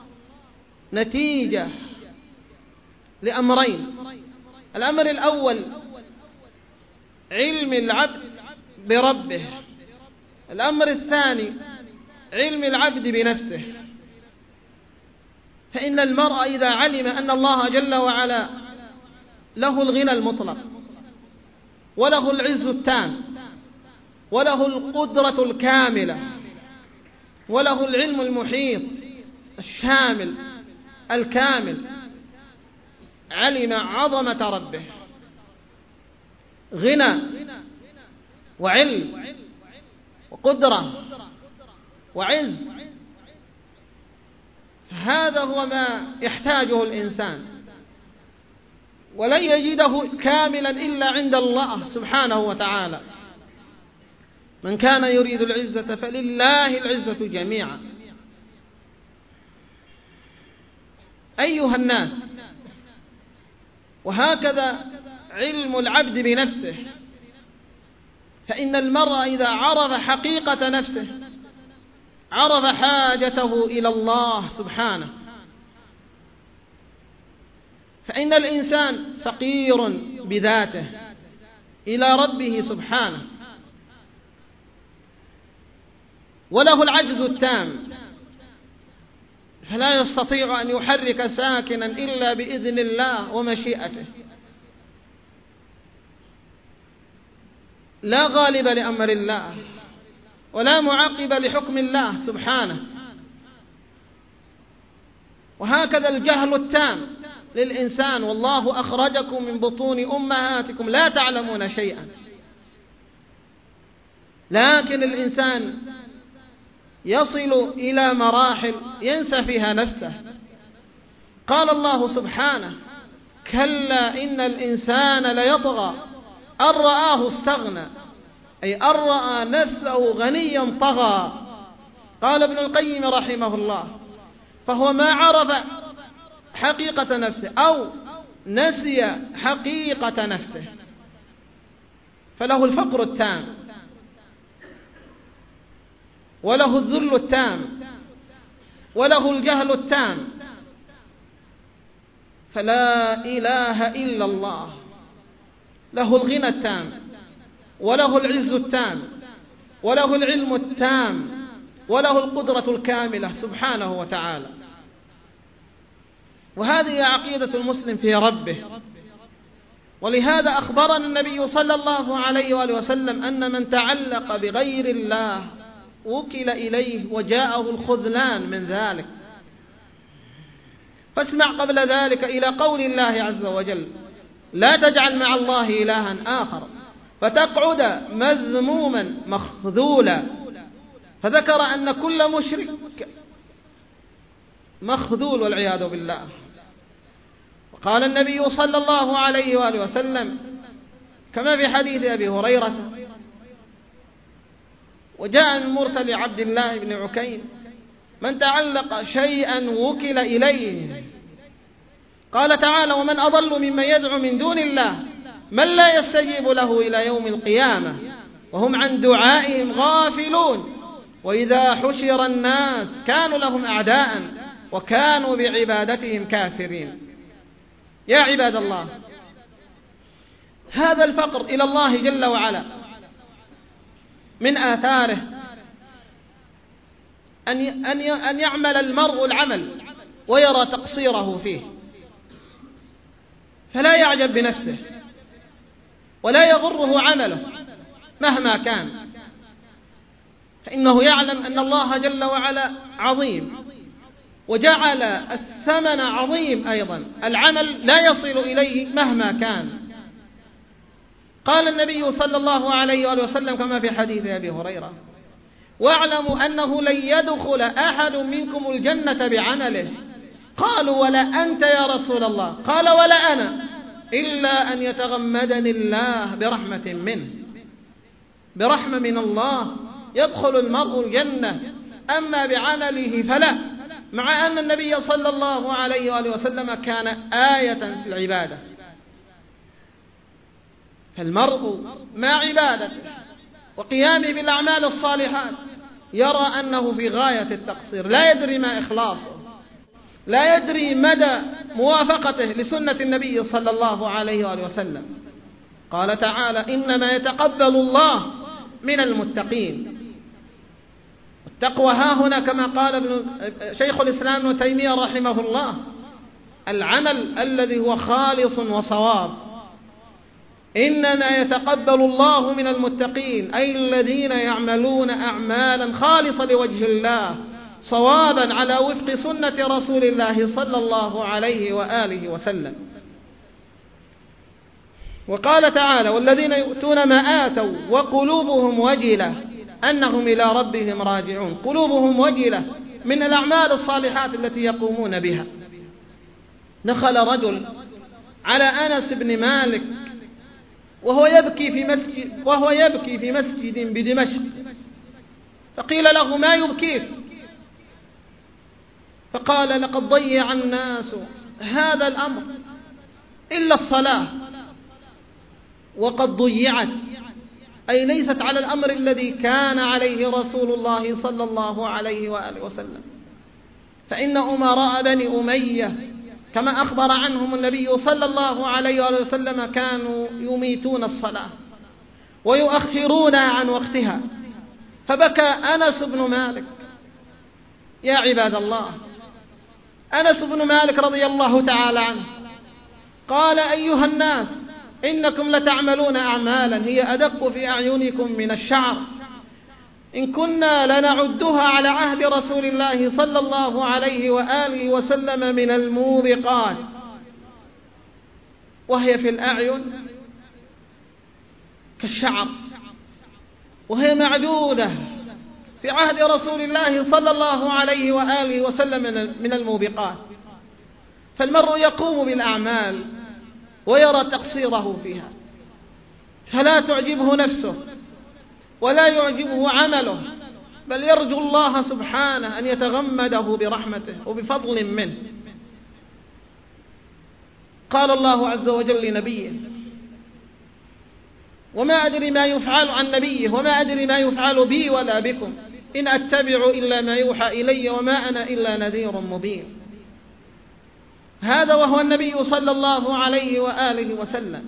نتيجة لأمرين. الأمر الأول علم العبد بربه، الأمر الثاني علم العبد بنفسه. فإن المرء إذا علم أن الله جل وعلا له الغنى المطلق وله العز التام وله القدرة الكاملة وله العلم المحيط الشامل الكامل، علم عظمة ربه، غنى وعلم وقدرة وعز. هذا هو ما يحتاجه الإنسان، ولن يجده كاملا إلا عند الله سبحانه وتعالى. من كان يريد العزة فلله العزة جميعا. أيها الناس، وهكذا علم العبد بنفسه. فإن المرء إذا عرف حقيقة نفسه عرف حاجته إلى الله سبحانه. فإن الإنسان فقير بذاته إلى ربه سبحانه، وله العجز التام، فلا يستطيع أن يحرك ساكنا إلا بإذن الله ومشيئته. لا غالب لأمر الله ولا معقب لحكم الله سبحانه. وهكذا الجهل التام للإنسان، والله أخرجكم من بطون أمهاتكم لا تعلمون شيئا. لكن الإنسان يصل إلى مراحل ينسى فيها نفسه. قال الله سبحانه: كلا إن الإنسان ليطغى أن رآه استغنى، أي أن رأى نفسه غنيا طغى. قال ابن القيم رحمه الله: فهو ما عرف حقيقة نفسه أو نسي حقيقة نفسه، فله الفقر التام وله الذل التام وله الجهل التام، فلا إله إلا الله له الغنى التام وله العز التام وله العلم التام وله القدرة الكاملة سبحانه وتعالى. وهذه عقيدة المسلم في ربه. ولهذا أخبرنا النبي صلى الله عليه وآله وسلم أن من تعلق بغير الله وكل إليه وجاءه الخذلان من ذلك. فاسمع قبل ذلك إلى قول الله عز وجل: لا تجعل مع الله إلها آخر فتقعد مذموما مخذولا. فذكر أن كل مشرك مخذول والعياذ بالله. وقال النبي صلى الله عليه وآله وسلم كما في حديث أبي هريرة: وجاء من مرسل عبد الله بن عكيم: من تعلق شيئا وكل إليه. قال تعالى: ومن أضل ممن يدعو من دون الله من لا يستجيب له إلى يوم القيامة وهم عن دعائهم غافلون وإذا حشر الناس كانوا لهم أعداء وكانوا بعبادتهم كافرين. يا عباد الله، هذا الفقر إلى الله جل وعلا من آثاره أن أن يعمل المرء العمل ويرى تقصيره فيه، فلا يعجب بنفسه ولا يغره عمله مهما كان، فإنه يعلم أن الله جل وعلا عظيم، وجعل الثمن عظيم أيضا، العمل لا يصل إليه مهما كان. قال النبي صلى الله عليه وآله وسلم كما في حديث أبي هريرة: واعلموا أنه لن يدخل أحد منكم الجنة بعمله. قالوا: ولا أنت يا رسول الله؟ قال: ولا أنا، إلا أن يتغمدني الله برحمة منه. برحمة من الله يدخل المرء الجنة، أما بعمله فلا، مع أن النبي صلى الله عليه وآله وسلم كان آية في العبادة. فالمرء مع عبادته وقيامه بالأعمال الصالحات يرى أنه في غاية التقصير، لا يدري ما إخلاصه، لا يدري مدى موافقته لسنة النبي صلى الله عليه وآله وسلم. قال تعالى: إنما يتقبل الله من المتقين. التقوى ها هنا كما قال ابن شيخ الإسلام ابن تيمية رحمه الله: العمل الذي هو خالص وصواب. إنما يتقبل الله من المتقين، أي الذين يعملون أعمالا خالصة لوجه الله صوابا على وفق سنة رسول الله صلى الله عليه وآله وسلم. وقال تعالى: والذين يؤتون ما آتوا وقلوبهم وجلة أنهم إلى ربهم راجعون. قلوبهم وجلة من الأعمال الصالحات التي يقومون بها. دخل رجل على أنس بن مالك وهو يبكي في مسجد وهو يبكي في مسجد بدمشق، فقيل له: ما يبكيك؟ فقال: لقد ضيع الناس هذا الأمر إلا الصلاة وقد ضيعت، أي ليست على الأمر الذي كان عليه رسول الله صلى الله عليه وآله وسلم. فإن أمراء بني أمية كما أخبر عنهم النبي صلى الله عليه وآله وسلم كانوا يميتون الصلاة ويؤخرونها عن وقتها. فبكى أنس بن مالك. يا عباد الله، أنس بن مالك رضي الله تعالى عنه قال: أيها الناس، إنكم لتعملون أعمالا هي أدق في أعينكم من الشعر، إن كنا لنعدها على عهد رسول الله صلى الله عليه وآله وسلم من الموبقات، وهي في الأعين كالشعر، وهي معدودة في عهد رسول الله صلى الله عليه وآله وسلم من الموبقات. فالمرء يقوم بالأعمال ويرى تقصيره فيها، فلا تعجبه نفسه ولا يعجبه عمله، بل يرجو الله سبحانه أن يتغمده برحمته وبفضل منه. قال الله عز وجل لنبيه: وما أدري ما يفعل عن نبيه وما أدري ما يفعل بي ولا بكم إن أتبع إلا ما يوحى إلي وما أنا إلا نذير مبين. هذا وهو النبي صلى الله عليه وآله وسلم.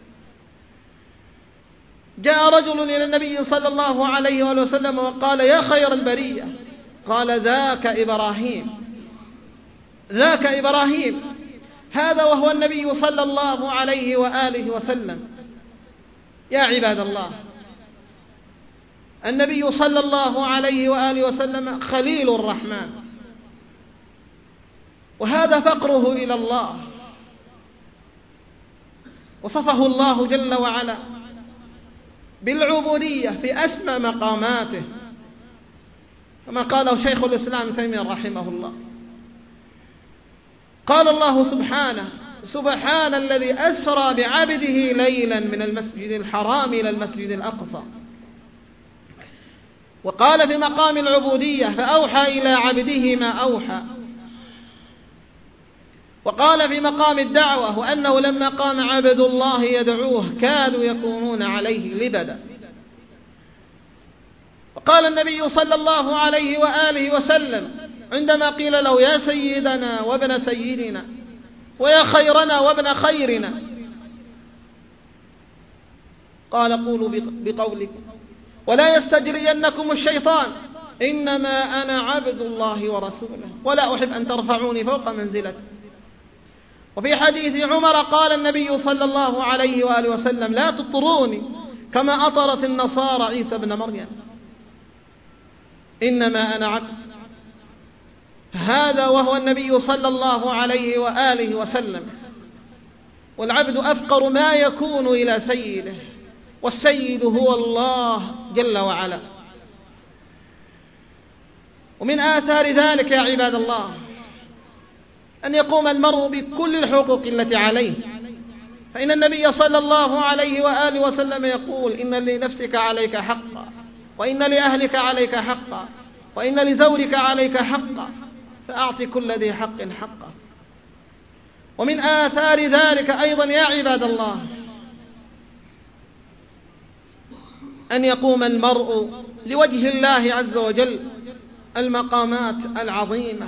جاء رجل إلى النبي صلى الله عليه وآله وسلم وقال: يا خير البرية. قال: ذاك إبراهيم، ذاك إبراهيم. هذا وهو النبي صلى الله عليه وآله وسلم. يا عباد الله، النبي صلى الله عليه وآله وسلم خليل الرحمن، وهذا فقره إلى الله، وصفه الله جل وعلا بالعبودية في أسمى مقاماته، كما قاله شيخ الإسلام ابن تيمية رحمه الله. قال الله سبحانه: سبحان الذي أسرى بعبده ليلا من المسجد الحرام إلى المسجد الأقصى وقال في مقام العبودية فأوحى إلى عبده ما أوحى، وقال في مقام الدعوة وأنه لما قام عبد الله يدعوه كادوا يكونون عليه لبدا. وقال النبي صلى الله عليه وآله وسلم عندما قيل له يا سيدنا وابن سيدنا ويا خيرنا وابن خيرنا، قال قولوا بقولكم ولا يستجرينكم الشيطان إنما أنا عبد الله ورسوله ولا أحب أن ترفعوني فوق منزلتي. وفي حديث عمر قال النبي صلى الله عليه وآله وسلم لا تطروني كما أطرت النصارى عيسى بن مريم إنما أنا عبد. هذا وهو النبي صلى الله عليه وآله وسلم، والعبد أفقر ما يكون إلى سيده، والسيد هو الله جل وعلا. ومن آثار ذلك يا عباد الله أن يقوم المرء بكل الحقوق التي عليه، فإن النبي صلى الله عليه وآله وسلم يقول إن لنفسك عليك حقا، وإن لأهلك عليك حقا، وإن لزوجك عليك حقا، فأعطي كل ذي حق حقه. ومن آثار ذلك أيضا يا عباد الله أن يقوم المرء لوجه الله عز وجل المقامات العظيمة.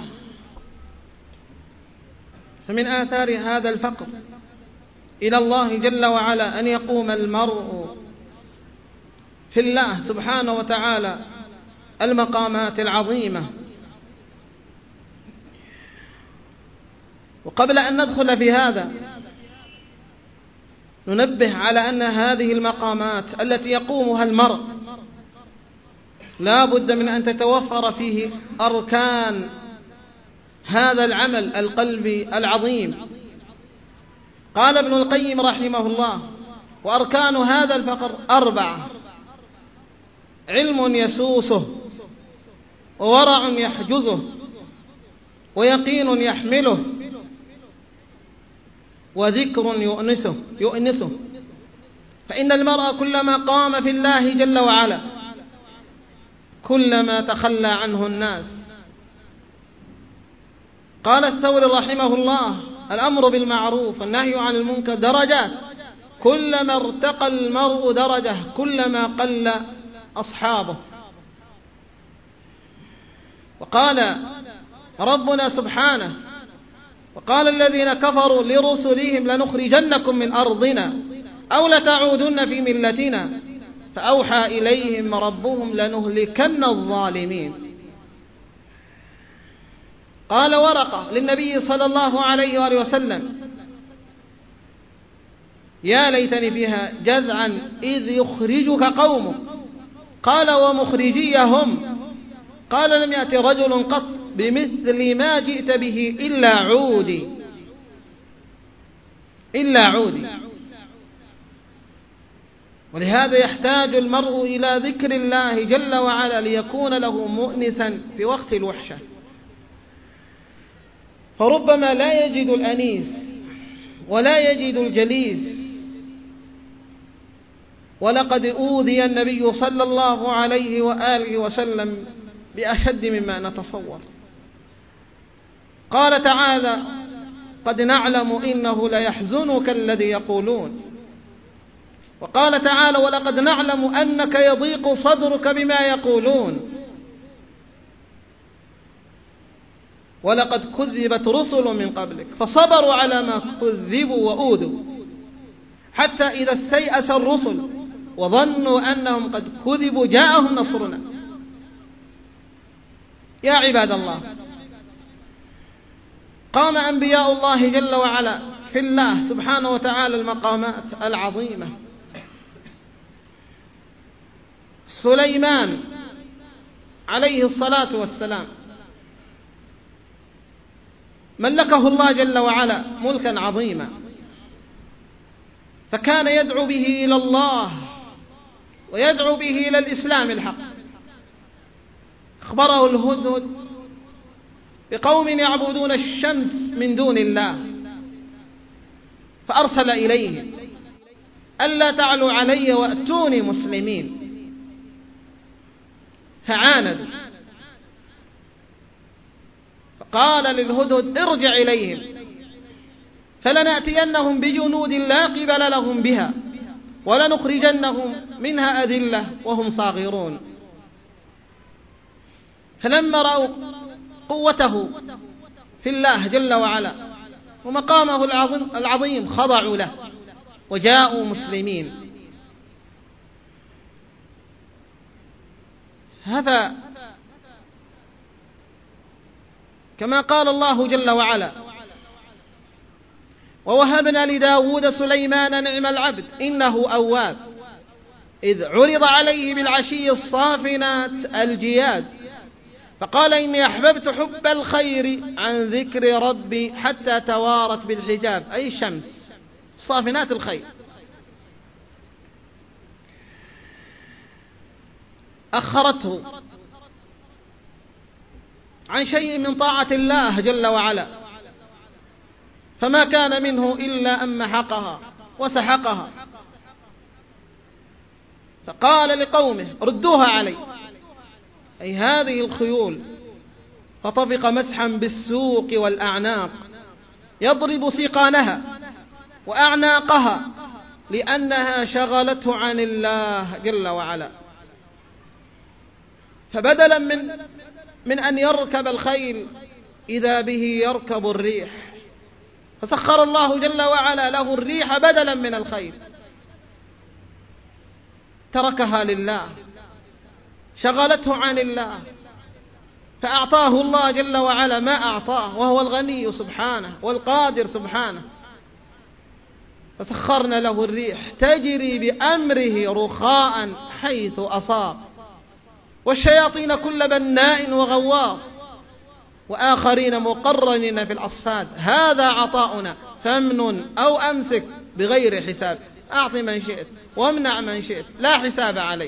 فمن آثار هذا الفقر إلى الله جل وعلا أن يقوم المرء في الله سبحانه وتعالى المقامات العظيمة. وقبل أن ندخل في هذا ننبه على أن هذه المقامات التي يقومها المرء لا بد من أن تتوفر فيه أركان هذا العمل القلبي العظيم. قال ابن القيم رحمه الله وأركان هذا الفقر أربعة: علم يسوسه، وورع يحجزه، ويقين يحمله، وذكر يؤنسه يؤنسه فإن المرء كلما قام في الله جل وعلا كلما تخلى عنه الناس. قال الثوري رحمه الله الأمر بالمعروف والنهي عن المنكر درجات، كلما ارتقى المرء درجة كلما قل أصحابه. وقال ربنا سبحانه وقال الذين كفروا لرسلهم لنخرجنكم من أرضنا أو لتعودن في ملتنا فأوحى إليهم ربهم لنهلكن الظالمين. قال ورقة للنبي صلى الله عليه وآله وسلم يا ليتني فيها جذعا إذ يخرجك قومك، قال ومخرجيهم، قال لم يأتي رجل قط بمثل ما جئت به إلا عودي إلا عودي. ولهذا يحتاج المرء إلى ذكر الله جل وعلا ليكون له مؤنسا في وقت الوحشة، فربما لا يجد الأنيس ولا يجد الجليس. ولقد أوذي النبي صلى الله عليه وآله وسلم بأشد مما نتصور. قال تعالى قد نعلم إنه ليحزنك الذي يقولون. وقال تعالى ولقد نعلم أنك يضيق صدرك بما يقولون. ولقد كذبت رسل من قبلك فصبروا على ما كذبوا وأوذوا حتى إذا استيأس الرسل وظنوا أنهم قد كذبوا جاءهم نصرنا. يا عباد الله قام أنبياء الله جل وعلا في الله سبحانه وتعالى المقامات العظيمة. سليمان عليه الصلاة والسلام ملكه الله جل وعلا ملكا عظيما، فكان يدعو به إلى الله ويدعو به إلى الإسلام الحق. أخبره الهدهد بقوم يعبدون الشمس من دون الله فأرسل إليهم ألا تعلوا علي وأتوني مسلمين. فعاندوا، فقال للهدهد ارجع إليهم فلنأتينهم بجنود لا قبل لهم بها ولنخرجنهم منها أذلة وهم صاغرون. فلما رأوا قوته في الله جل وعلا ومقامه العظيم خضعوا له وجاءوا مسلمين. هذا كما قال الله جل وعلا ووهبنا لداود سليمان نعم العبد إنه أواب إذ عرض عليه بالعشي الصافنات الجياد فقال إني أحببت حب الخير عن ذكر ربي حتى توارت بالحجاب، أي الشمس صافنات الخير. أخرته عن شيء من طاعة الله جل وعلا فما كان منه إلا أن محقها وسحقها، فقال لقومه ردوها علي، أي هذه الخيول، فطفق مسحا بالسوق والأعناق يضرب سيقانها وأعناقها لأنها شغلته عن الله جل وعلا. فبدلا من من أن يركب الخيل إذا به يركب الريح، فسخر الله جل وعلا له الريح بدلا من الخيل، تركها لله، شغلته عن الله، فأعطاه الله جل وعلا ما أعطاه وهو الغني سبحانه والقادر سبحانه. فسخرنا له الريح تجري بأمره رخاء حيث أصاب والشياطين كل بناء وغواص وآخرين مقرنين في الأصفاد. هذا عطاؤنا فامنن أو أمسك بغير حساب، أعط من شئت وامنع من شئت لا حساب عليه.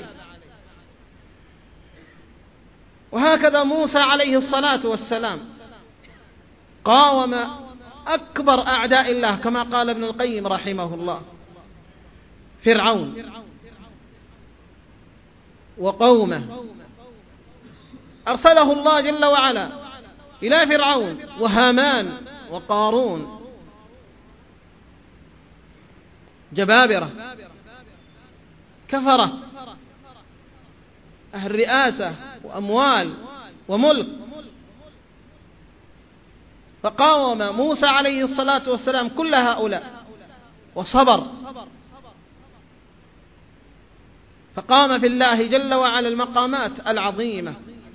وهكذا موسى عليه الصلاة والسلام قاوم أكبر أعداء الله كما قال ابن القيم رحمه الله، فرعون وقومه. أرسله الله جل وعلا إلى فرعون وهامان وقارون، جبابرة كفرة أهل رئاسة وأموال وملك. فقاوم موسى عليه الصلاة والسلام كل هؤلاء وصبر، فقام في الله جل وعلا المقامات العظيمة.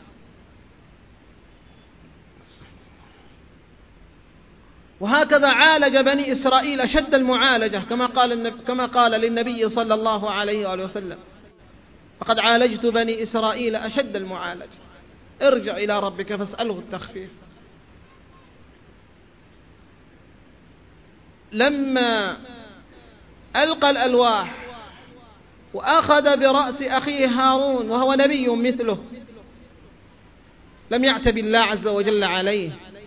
وهكذا عالج بني إسرائيل أشد المعالجة كما قال كما قال للنبي صلى الله عليه وآله وسلم فقد عالجت بني إسرائيل أشد المعالجة، ارجع إلى ربك فاسأله التخفيف. لما ألقى الألواح وأخذ برأس أخيه هارون وهو نبي مثله لم يعتب الله عز وجل عليه.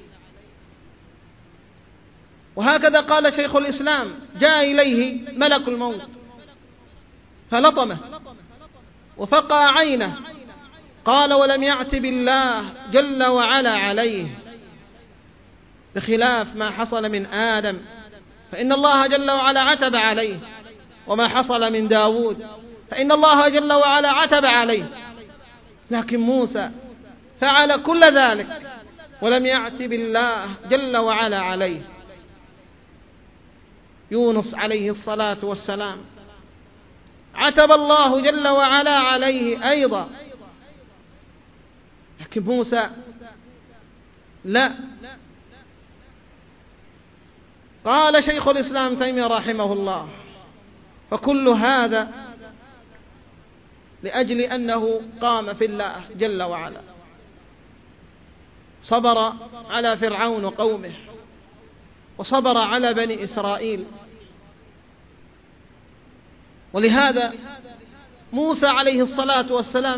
وهكذا قال شيخ الإسلام جاء إليه ملك الموت فلطمه وفقع عينه، قال ولم يعتب الله جل وعلا عليه، بخلاف ما حصل من آدم فإن الله جل وعلا عتب عليه، وما حصل من داود فإن الله جل وعلا عتب عليه. لكن موسى فعل كل ذلك ولم يعتب الله جل وعلا عليه. يونس عليه الصلاة والسلام عتب الله جل وعلا عليه أيضا، لكن موسى لا. قال شيخ الإسلام تيمية رحمه الله فكل هذا لأجل أنه قام في الله جل وعلا، صبر على فرعون وقومه وصبر على بني إسرائيل. ولهذا موسى عليه الصلاة والسلام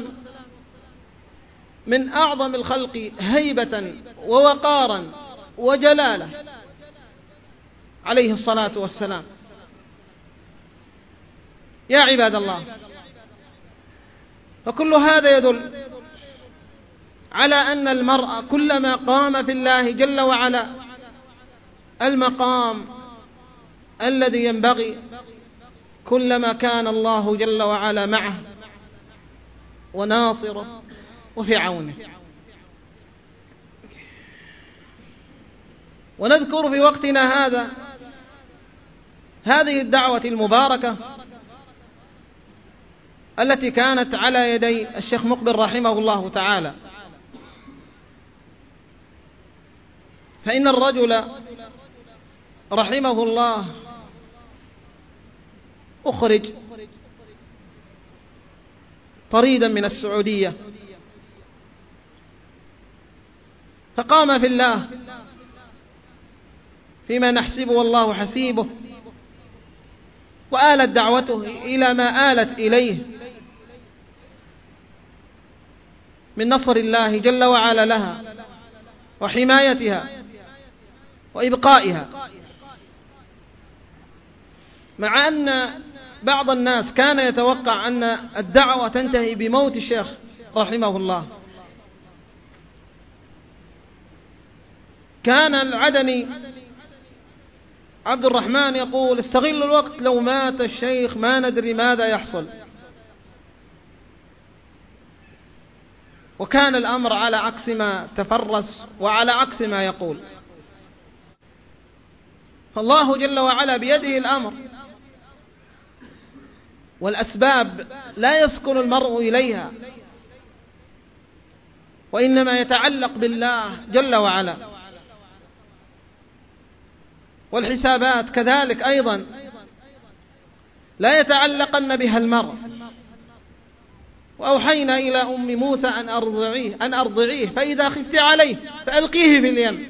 من أعظم الخلق هيبة ووقارا وجلالة عليه الصلاة والسلام. يا عباد الله، فكل هذا يدل على أن المرء كلما قام في الله جل وعلا المقام الذي ينبغي كلما كان الله جل وعلا معه وناصره وفي عونه. ونذكر في وقتنا هذا هذه الدعوة المباركة التي كانت على يدي الشيخ مقبل رحمه الله تعالى. فإن الرجل رحمه الله أخرج طريدا من السعودية، فقام في الله فيما نحسبه والله حسيبه، وآلت دعوته إلى ما آلت إليه من نصر الله جل وعلا لها وحمايتها وإبقائها، مع أن بعض الناس كان يتوقع أن الدعوة تنتهي بموت الشيخ رحمه الله. كان العدني عبد الرحمن يقول: استغل الوقت، لو مات الشيخ ما ندري ماذا يحصل. وكان الأمر على عكس ما تفرس وعلى عكس ما يقول. فالله جل وعلا بيده الأمر، والأسباب لا يسكن المرء إليها، وإنما يتعلق بالله جل وعلا. والحسابات كذلك أيضا لا يتعلقن بها المرء. وأوحينا إلى أم موسى أن أرضعيه أن أرضعيه فإذا خفت عليه فألقيه في اليم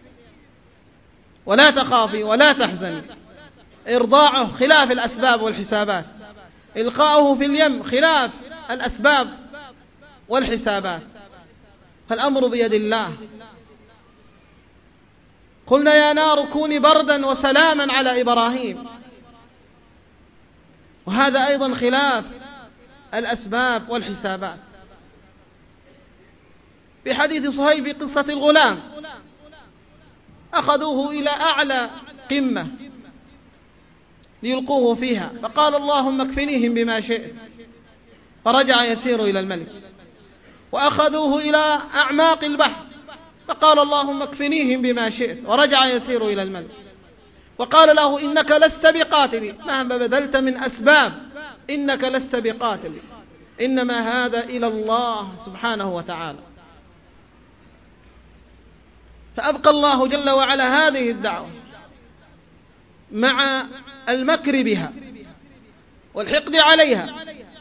ولا تخافي ولا تحزني. إرضاعه خلاف الأسباب والحسابات، إلقاؤه في اليم خلاف الأسباب والحسابات. فالأمر بيد الله. قلنا يا نار كوني بردا وسلاما على إبراهيم، وهذا أيضا خلاف الأسباب والحسابات. في حديث صهيب في قصة الغلام، أخذوه إلى أعلى قمة ليلقوه فيها، فقال اللهم اكفنيهم بما شئت، فرجع يسير إلى الملك. وأخذوه إلى أعماق البحر، فقال اللهم اكفنيهم بما شئت، ورجع يسير إلى الملك. وقال له إنك لست بقاتلي، مهما بذلت من أسباب إنك لست بقاتلي، إنما هذا إلى الله سبحانه وتعالى. فأبقى الله جل وعلا هذه الدعوة مع المكر بها والحقد عليها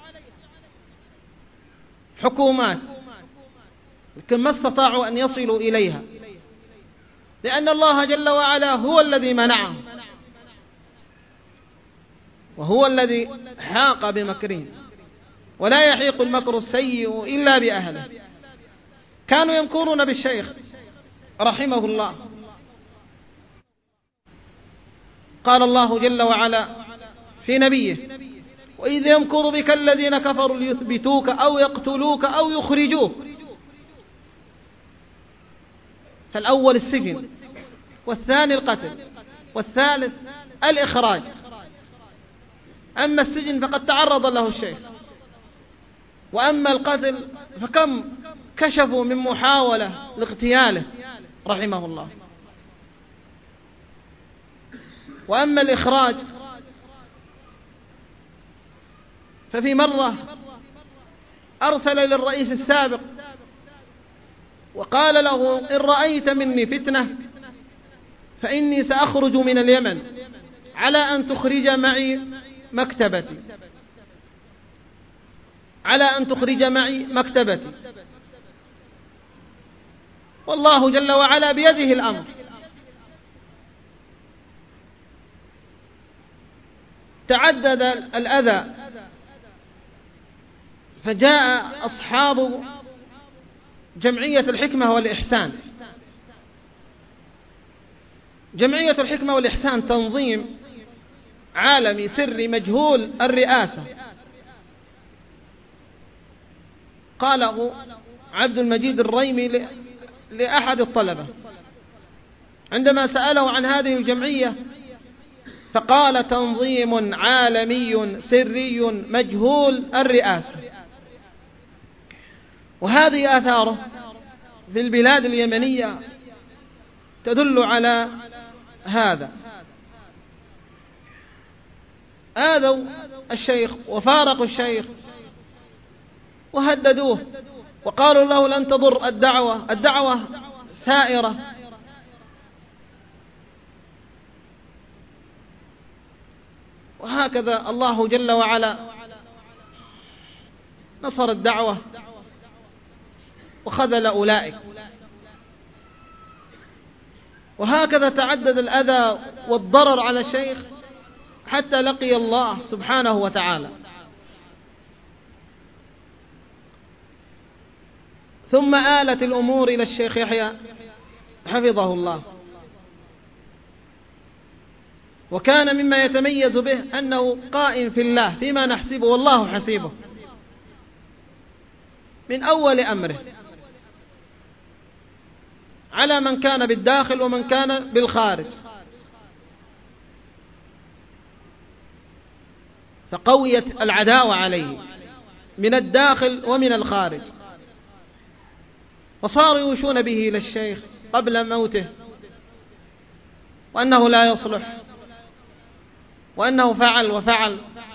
حكومات، لكن ما استطاعوا أن يصلوا إليها، لأن الله جل وعلا هو الذي منعهم، وهو الذي حاق بمكرهم، ولا يحيق المكر السيء إلا بأهله. كانوا يمكرون بالشيخ رحمه الله. قال الله جل وعلا في نبيه: وإذ يمكر بك الذين كفروا ليثبتوك أو يقتلوك أو يخرجوك. فالأول السجن، والثاني القتل، والثالث الإخراج. أما السجن فقد تعرض له الشيخ، وأما القتل فكم كشفوا من محاولة لاغتياله رحمه الله. وأما الإخراج ففي مرة أرسل للرئيس السابق وقال له: إن رأيت مني فتنة فإني سأخرج من اليمن على أن تخرج معي مكتبتي على أن تخرج معي مكتبتي والله جل وعلا بيده الأمر. تعدد الأذى، فجاء أصحاب جمعية الحكمة والإحسان. جمعية الحكمة والإحسان تنظيم عالمي سري مجهول الرئاسة، قاله عبد المجيد الريمي لأحد الطلبة عندما سأله عن هذه الجمعية، فقال: تنظيم عالمي سري مجهول الرئاسة. وهذه آثاره في البلاد اليمنية تدل على هذا. آذوا الشيخ وفارقوا الشيخ وهددوه وقالوا له: لن تضر الدعوة، الدعوة سائرة. وهكذا الله جل وعلا نصر الدعوة وخذل أولئك. وهكذا تعدد الأذى والضرر على الشيخ حتى لقي الله سبحانه وتعالى. ثم آلت الأمور إلى الشيخ يحيى حفظه الله، وكان مما يتميز به أنه قائم في الله فيما نحسبه والله حسيبه من أول أمره على من كان بالداخل ومن كان بالخارج، فقويت العداوة عليه من الداخل ومن الخارج، وصاروا يوشون به إلى الشيخ قبل موته وأنه لا يصلح وأنه فعل وفعل.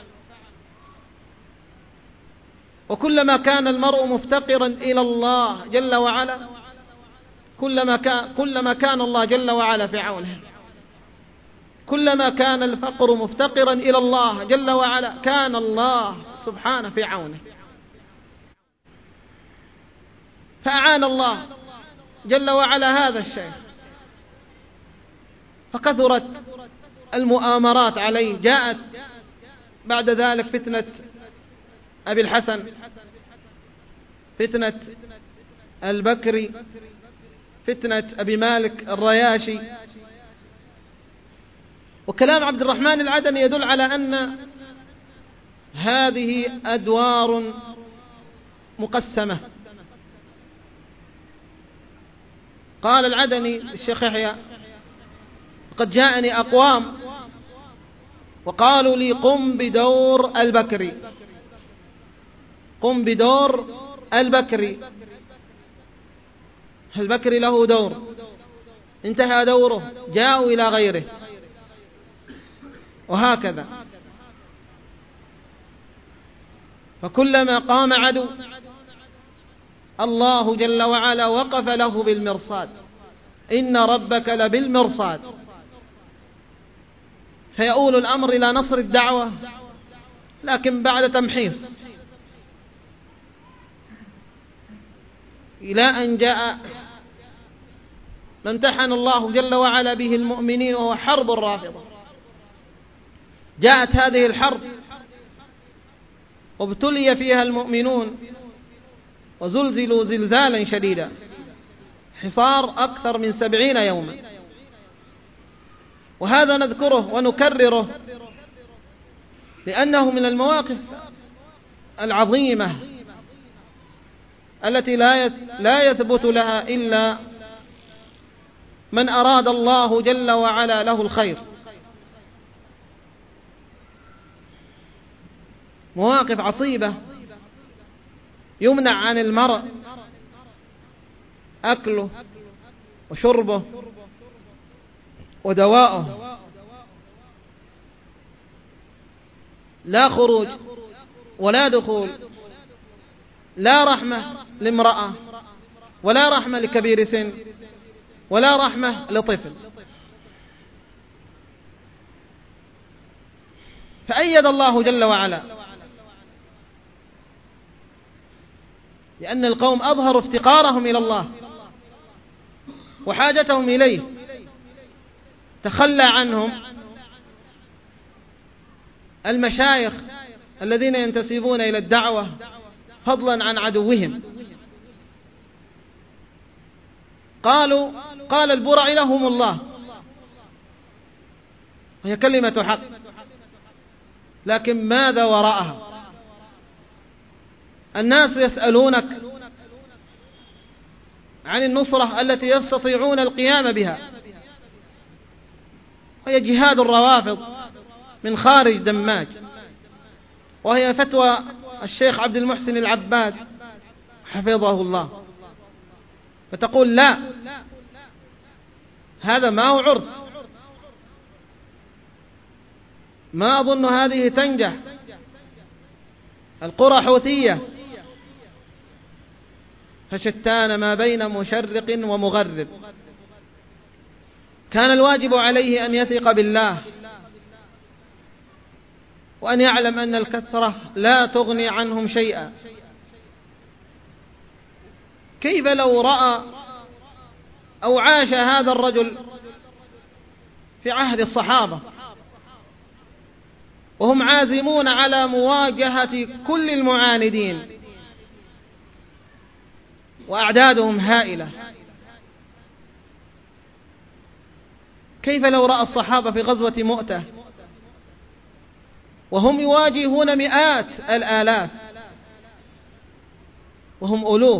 وكلما كان المرء مفتقرا إلى الله جل وعلا كلما كان, كلما كان الله جل وعلا في عونه. كلما كان الفقر مفتقرا إلى الله جل وعلا كان الله سبحانه في عونه. فأعان الله جل وعلا هذا الشيخ، فكثرت المؤامرات عليه. جاءت بعد ذلك فتنة أبي الحسن، فتنة البكري، فتنة أبي مالك الرياشي. وكلام عبد الرحمن العدني يدل على أن هذه أدوار مقسمة. قال العدني الشيخ يحيى: قد جاءني أقوام وقالوا لي قم بدور البكري، قم بدور البكري. البكري له دور، انتهى دوره، جاءوا إلى غيره، وهكذا. فكلما قام عدو الله جل وعلا وقف له بالمرصاد. إن ربك لبالمرصاد. فيؤول الأمر إلى نصر الدعوة، لكن بعد تمحيص، إلى أن جاء ما امتحن الله جل وعلا به المؤمنين، وهو حرب الرافضة. جاءت هذه الحرب وابتلي فيها المؤمنون وزلزلوا زلزالا شديدا، حصار أكثر من سبعين يوما. وهذا نذكره ونكرره لأنه من المواقف العظيمة التي لا يثبت لها إلا من أراد الله جل وعلا له الخير. مواقف عصيبة يمنع عن المرء أكله وشربه ودواءه، لا خروج ولا دخول، لا رحمة لامرأة ولا رحمة لكبير سن ولا رحمة لطفل. فأيد الله جل وعلا، لأن القوم أظهروا افتقارهم إلى الله وحاجتهم إليه، تخلى عنهم المشايخ الذين ينتسبون إلى الدعوة فضلا عن عدوهم. قالوا قال البرع لهم الله، وهي كلمة حق، لكن ماذا وراءها؟ الناس يسألونك عن النصرة التي يستطيعون القيام بها، وهي جهاد الروافض من خارج دماج، وهي فتوى الشيخ عبد المحسن العباد حفظه الله. فتقول لا، هذا ما هو عرس، ما أظن هذه تنجح، القرى حوثية، فشتان ما بين مشرق ومغرب. كان الواجب عليه أن يثق بالله، وأن يعلم أن الكثرة لا تغني عنهم شيئا. كيف لو رأى أو عاش هذا الرجل في عهد الصحابة وهم عازمون على مواجهة كل المعاندين وأعدادهم هائلة؟ كيف لو رأى الصحابة في غزوة مؤتة وهم يواجهون مئات الآلاف وهم ألوف؟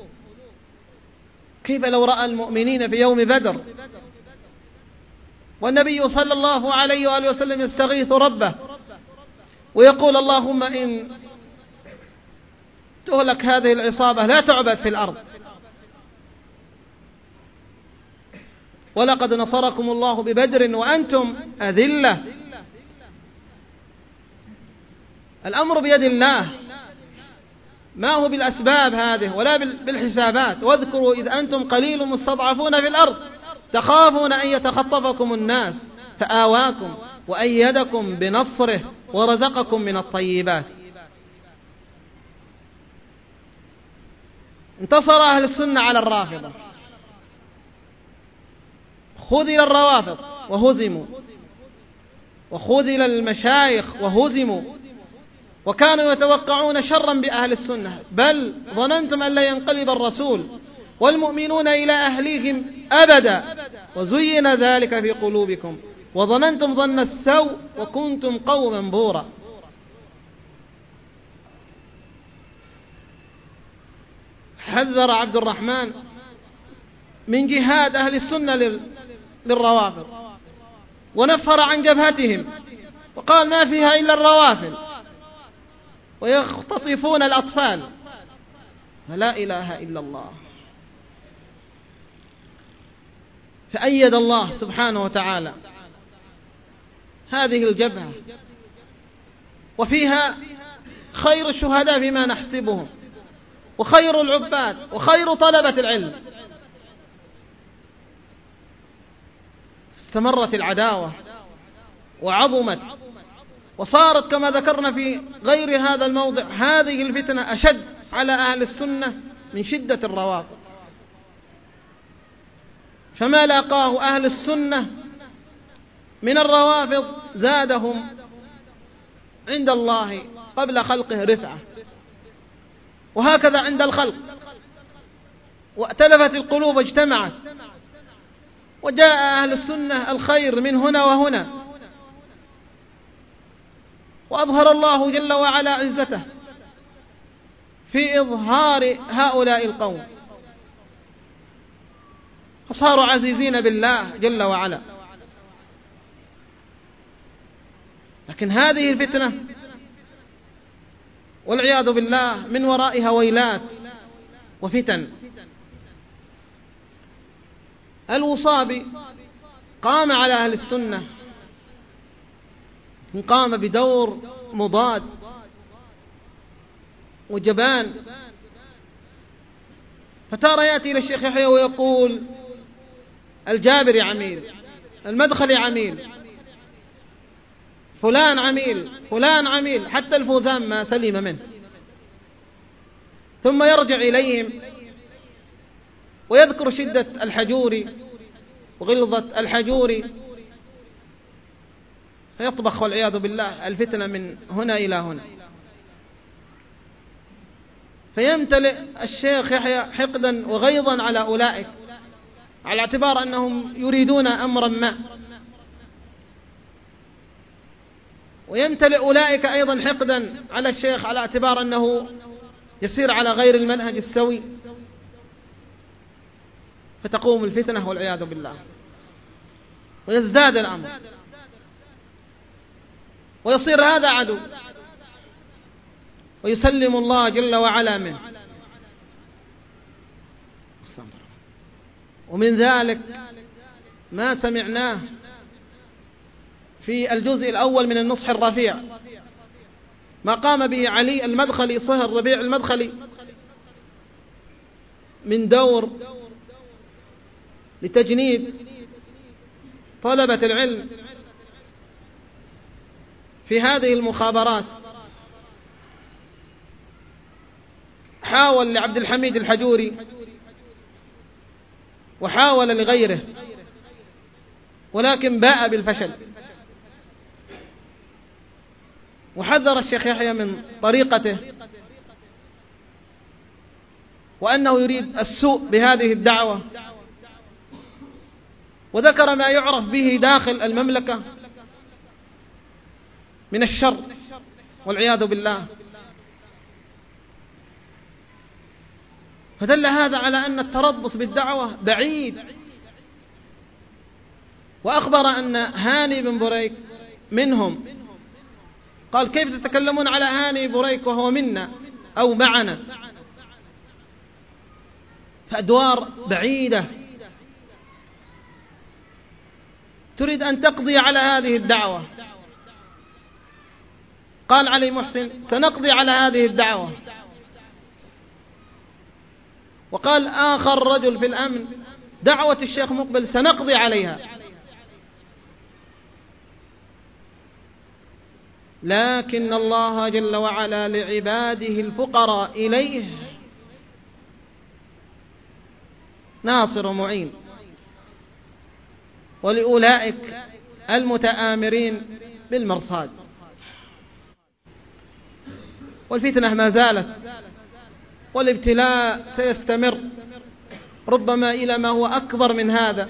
كيف لو رأى المؤمنين في يوم بدر والنبي صلى الله عليه وآله وسلم يستغيث ربه ويقول اللهم إن تهلك هذه العصابة لا تعبد في الأرض، ولقد نصركم الله ببدر وأنتم أذلة. الأمر بيد الله، ما هو بالأسباب هذه ولا بالحسابات. واذكروا إذ أنتم قليل مستضعفون في الأرض تخافون أن يتخطفكم الناس فآواكم وأيدكم بنصره ورزقكم من الطيبات. انتصر أهل السنة على الرافضة، خذل الروافض وهزموا، وخذل المشايخ وهزموا، وكانوا يتوقعون شرا بأهل السنة، بل ظننتم أن لا ينقلب الرسول والمؤمنون إلى أهليهم أبدا، وزين ذلك في قلوبكم وظننتم ظن السوء وكنتم قوما بورا. حذر عبد الرحمن من جهاد أهل السنة للروافض ونفر عن جبهتهم وقال ما فيها إلا الروافض ويختطفون الأطفال. لا إله إلا الله. فأيد الله سبحانه وتعالى هذه الجبهة، وفيها خير الشهداء فيما نحسبهم، وخير العباد، وخير طلبة العلم. استمرت العداوة وعظمت، وصارت كما ذكرنا في غير هذا الموضع هذه الفتنة أشد على أهل السنة من شدة الروافض. فما لاقاه أهل السنة من الروافض زادهم عند الله قبل خلقه رفعة، وهكذا عند الخلق. واتلفت القلوب واجتمعت، وجاء أهل السنة الخير من هنا وهنا، وأظهر الله جل وعلا عزته في إظهار هؤلاء القوم، فصاروا عزيزين بالله جل وعلا. لكن هذه الفتنة والعياذ بالله من ورائها ويلات وفتن. الوصابي قام على أهل السنة، قام بدور مضاد وجبان، فتارة يأتي إلى الشيخ يحيى ويقول الجابري عميل، المدخلي عميل، فلان عميل، فلان عميل، حتى الفوزان ما سلم منه. ثم يرجع إليهم ويذكر شدة الحجوري وغلظة الحجوري، فيطبخ والعياذ بالله الفتنة من هنا إلى هنا. فيمتلئ الشيخ يحيى حقدا وغيظا على أولئك على اعتبار أنهم يريدون أمرا ما، ويمتلئ أولئك أيضا حقدا على الشيخ على اعتبار أنه يسير على غير المنهج السوي. فتقوم الفتنة والعياذ بالله، ويزداد الأمر، ويصير هذا عدو، ويسلم الله جل وعلا منه. ومن ذلك ما سمعناه في الجزء الأول من النصح الرفيع، ما قام به علي المدخلي صهر ربيع المدخلي من دور لتجنيد طلبة العلم في هذه المخابرات. حاول لعبد الحميد الحجوري وحاول لغيره، ولكن باء بالفشل. وحذر الشيخ يحيى من طريقته، وأنه يريد السوء بهذه الدعوة، وذكر ما يعرف به داخل المملكة من الشر والعياذ بالله. فدل هذا على أن التربص بالدعوة بعيد. وأخبر أن هاني بن بريك منهم، قال: كيف تتكلمون على هاني بريك وهو منا أو معنا؟ فأدوار بعيدة تريد أن تقضي على هذه الدعوة. قال علي محسن: سنقضي على هذه الدعوة. وقال آخر رجل في الأمن: دعوة الشيخ مقبل سنقضي عليها. لكن الله جل وعلا لعباده الفقراء إليه ناصر معين، ولأولئك المتآمرين بالمرصاد. والفتنة ما زالت، والابتلاء سيستمر، ربما إلى ما هو أكبر من هذا.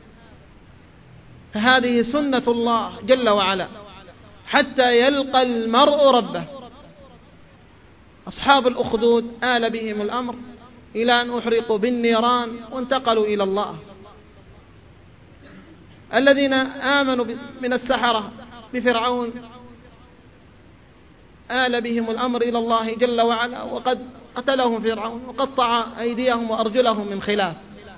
فهذه سنة الله جل وعلا حتى يلقى المرء ربه. أصحاب الأخدود آل بهم الأمر إلى أن أحرقوا بالنيران وانتقلوا إلى الله. الذين آمنوا من السحرة بفرعون آل بهم الأمر إلى الله جل وعلا، وقد قتلهم فرعون وقطع أيديهم وأرجلهم من خلاف.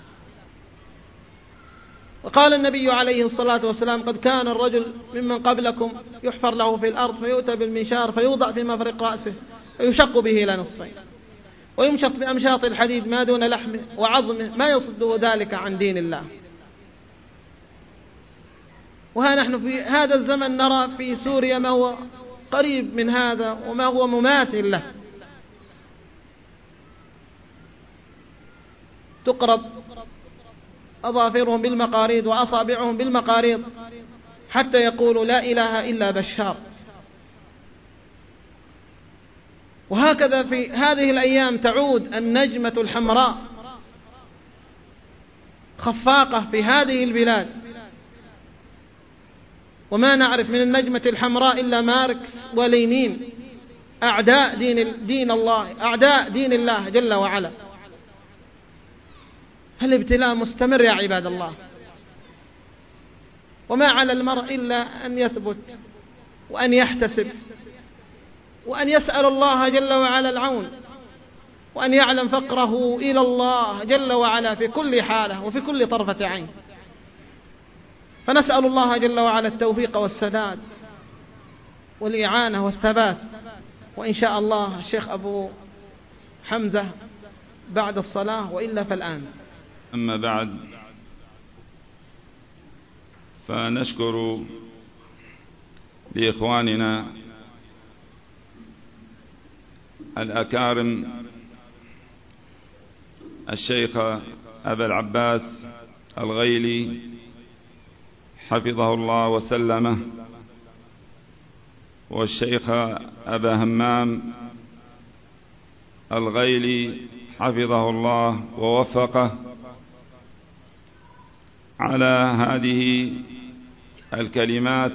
وقال النبي عليه الصلاة والسلام: قد كان الرجل ممن قبلكم يحفر له في الأرض فيؤتى بالمنشار فيوضع في مفرق رأسه فيشق به إلى نصفين، ويمشط بأمشاط الحديد ما دون لحمه وعظمه ما يصده ذلك عن دين الله. وها نحن في هذا الزمن نرى في سوريا ما هو قريب من هذا وما هو مماثل له. تقرض أظافرهم بالمقاريض وأصابعهم بالمقاريض حتى يقولوا لا إله إلا بشار. وهكذا في هذه الأيام تعود النجمة الحمراء خفاقة في هذه البلاد، وما نعرف من النجمة الحمراء إلا ماركس ولينين، أعداء دين, دين الله، أعداء دين الله جل وعلا. الابتلاء مستمر يا عباد الله، وما على المرء إلا أن يثبت وأن يحتسب وأن يسأل الله جل وعلا العون، وأن يعلم فقره إلى الله جل وعلا في كل حالة وفي كل طرفة عين. فنسأل الله جل وعلا التوفيق والسداد والإعانة والثبات. وإن شاء الله الشيخ أبو حمزة بعد الصلاة، وإلا فالآن. أما بعد، فنشكر لإخواننا الأكارم الشيخ أبا العباس الغيلي حفظه الله وسلمه، والشيخ أبا همام الغيلي حفظه الله ووفقه، على هذه الكلمات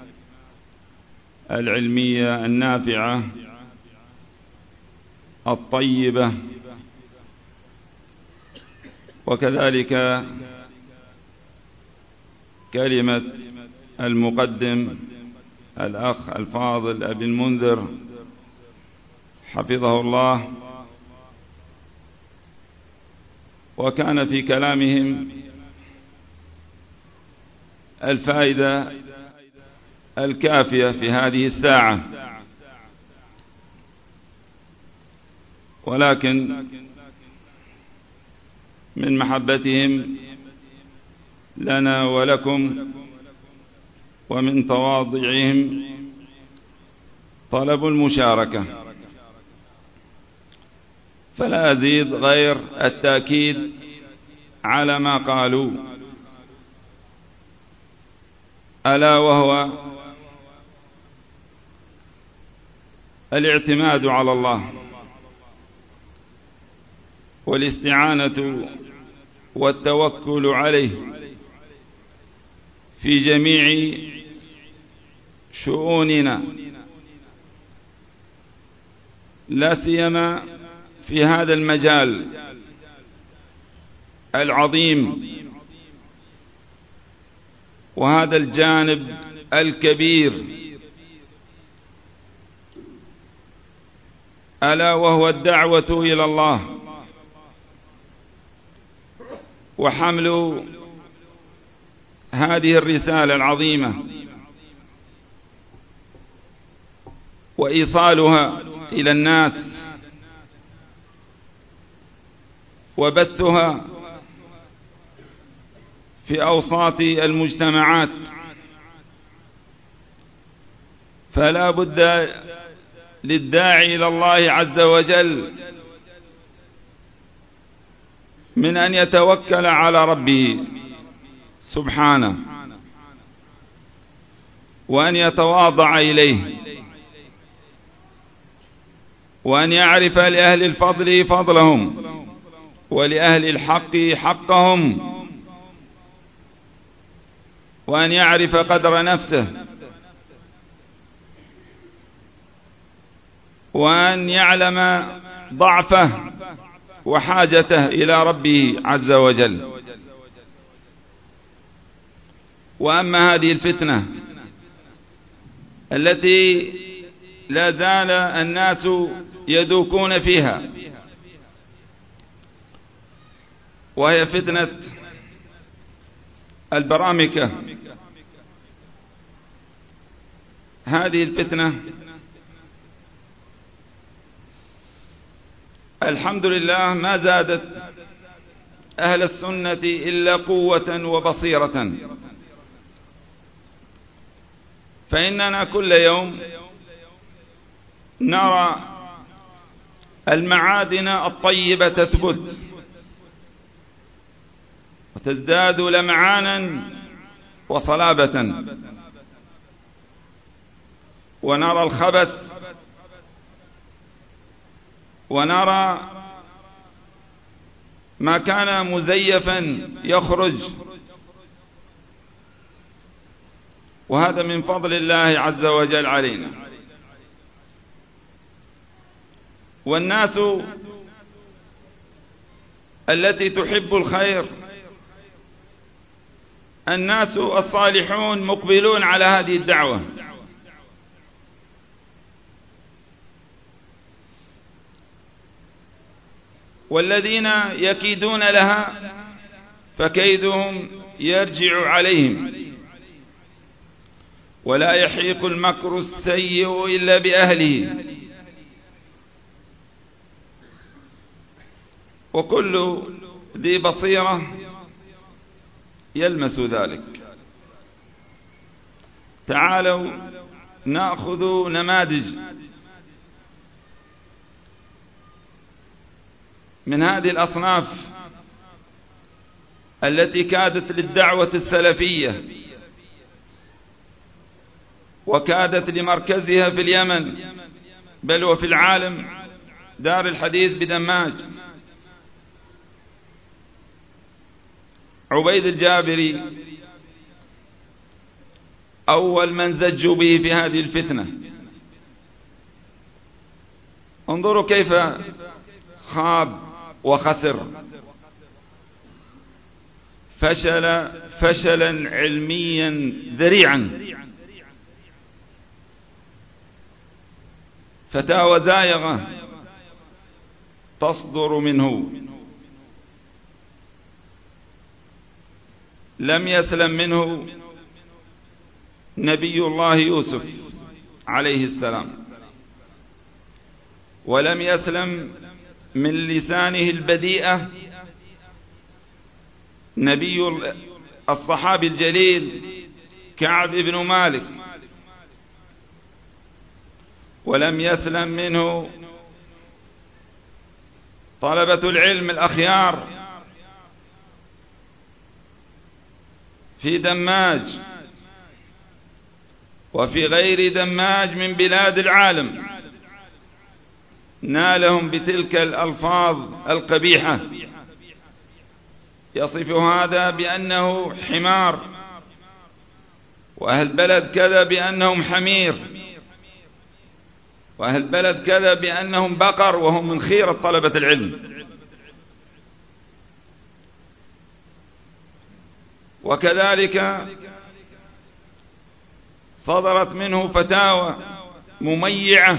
العلمية النافعة الطيبة. وكذلك كلمة المقدم الأخ الفاضل أبي المنذر حفظه الله، وكان في كلامهم الفائدة الكافية في هذه الساعة. ولكن من محبتهم لنا ولكم ومن تواضعهم طلب المشاركة، فلا أزيد غير التأكيد على ما قالوا، ألا وهو الاعتماد على الله والاستعانة والتوكل عليه في جميع شؤوننا، لا سيما في هذا المجال العظيم وهذا الجانب الكبير، ألا وهو الدعوة إلى الله وحمل هذه الرسالة العظيمة وإيصالها إلى الناس وبثها في أوساط المجتمعات. فلا بد للداعي إلى الله عز وجل من أن يتوكل على ربه سبحانه وأن يتواضع إليه وأن يعرف لأهل الفضل فضلهم ولأهل الحق حقهم وأن يعرف قدر نفسه وأن يعلم ضعفه وحاجته إلى ربه عز وجل. وأما هذه الفتنة التي لا زال الناس يذوقون فيها، وهي فتنة البرامكة، هذه الفتنة الحمد لله ما زادت أهل السنة إلا قوة وبصيرة، فإننا كل يوم نرى المعادن الطيبة تثبت وتزداد لمعانا وصلابة، ونرى الخبث ونرى ما كان مزيفا يخرج، وهذا من فضل الله عز وجل علينا. والناس التي تحب الخير، الناس الصالحون مقبلون على هذه الدعوة، والذين يكيدون لها فكيدهم يرجع عليهم، ولا يحيق المكر السيء إلا بأهله، وكل ذي بصيرة يلمس ذلك. تعالوا نأخذ نماذج من هذه الأصناف التي كادت للدعوة السلفية وكادت لمركزها في اليمن بل وفي العالم دار الحديث بدماج. عبيد الجابري أول من زجوا به في هذه الفتنة. انظروا كيف خاب وخسر فشل فشلا علميا ذريعا، فتاوى زائغة تصدر منه لم يسلم منه نبي الله يوسف عليه السلام، ولم يسلم من لسانه البديئة نبي الصحابي الجليل كعب بن مالك، ولم يسلم منه طلبة العلم الأخيار في دماج وفي غير دماج من بلاد العالم، نالهم بتلك الألفاظ القبيحة، يصف هذا بأنه حمار، وأهل بلد كذا بأنهم حمير، وأهل بلد كذا بأنهم بقر، وهم من خيرة طلبة العلم. وكذلك صدرت منه فتاوى مميعة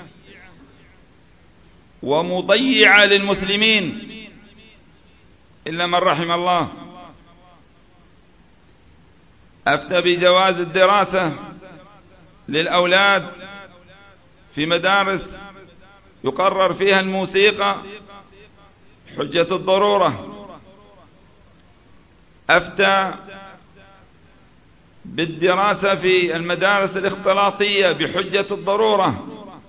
ومضيعة للمسلمين إلا من رحم الله. أفتى بجواز الدراسة للأولاد في مدارس يقرر فيها الموسيقى حجة الضرورة. أفتى بالدراسة في المدارس الاختلاطية بحجة الضرورة.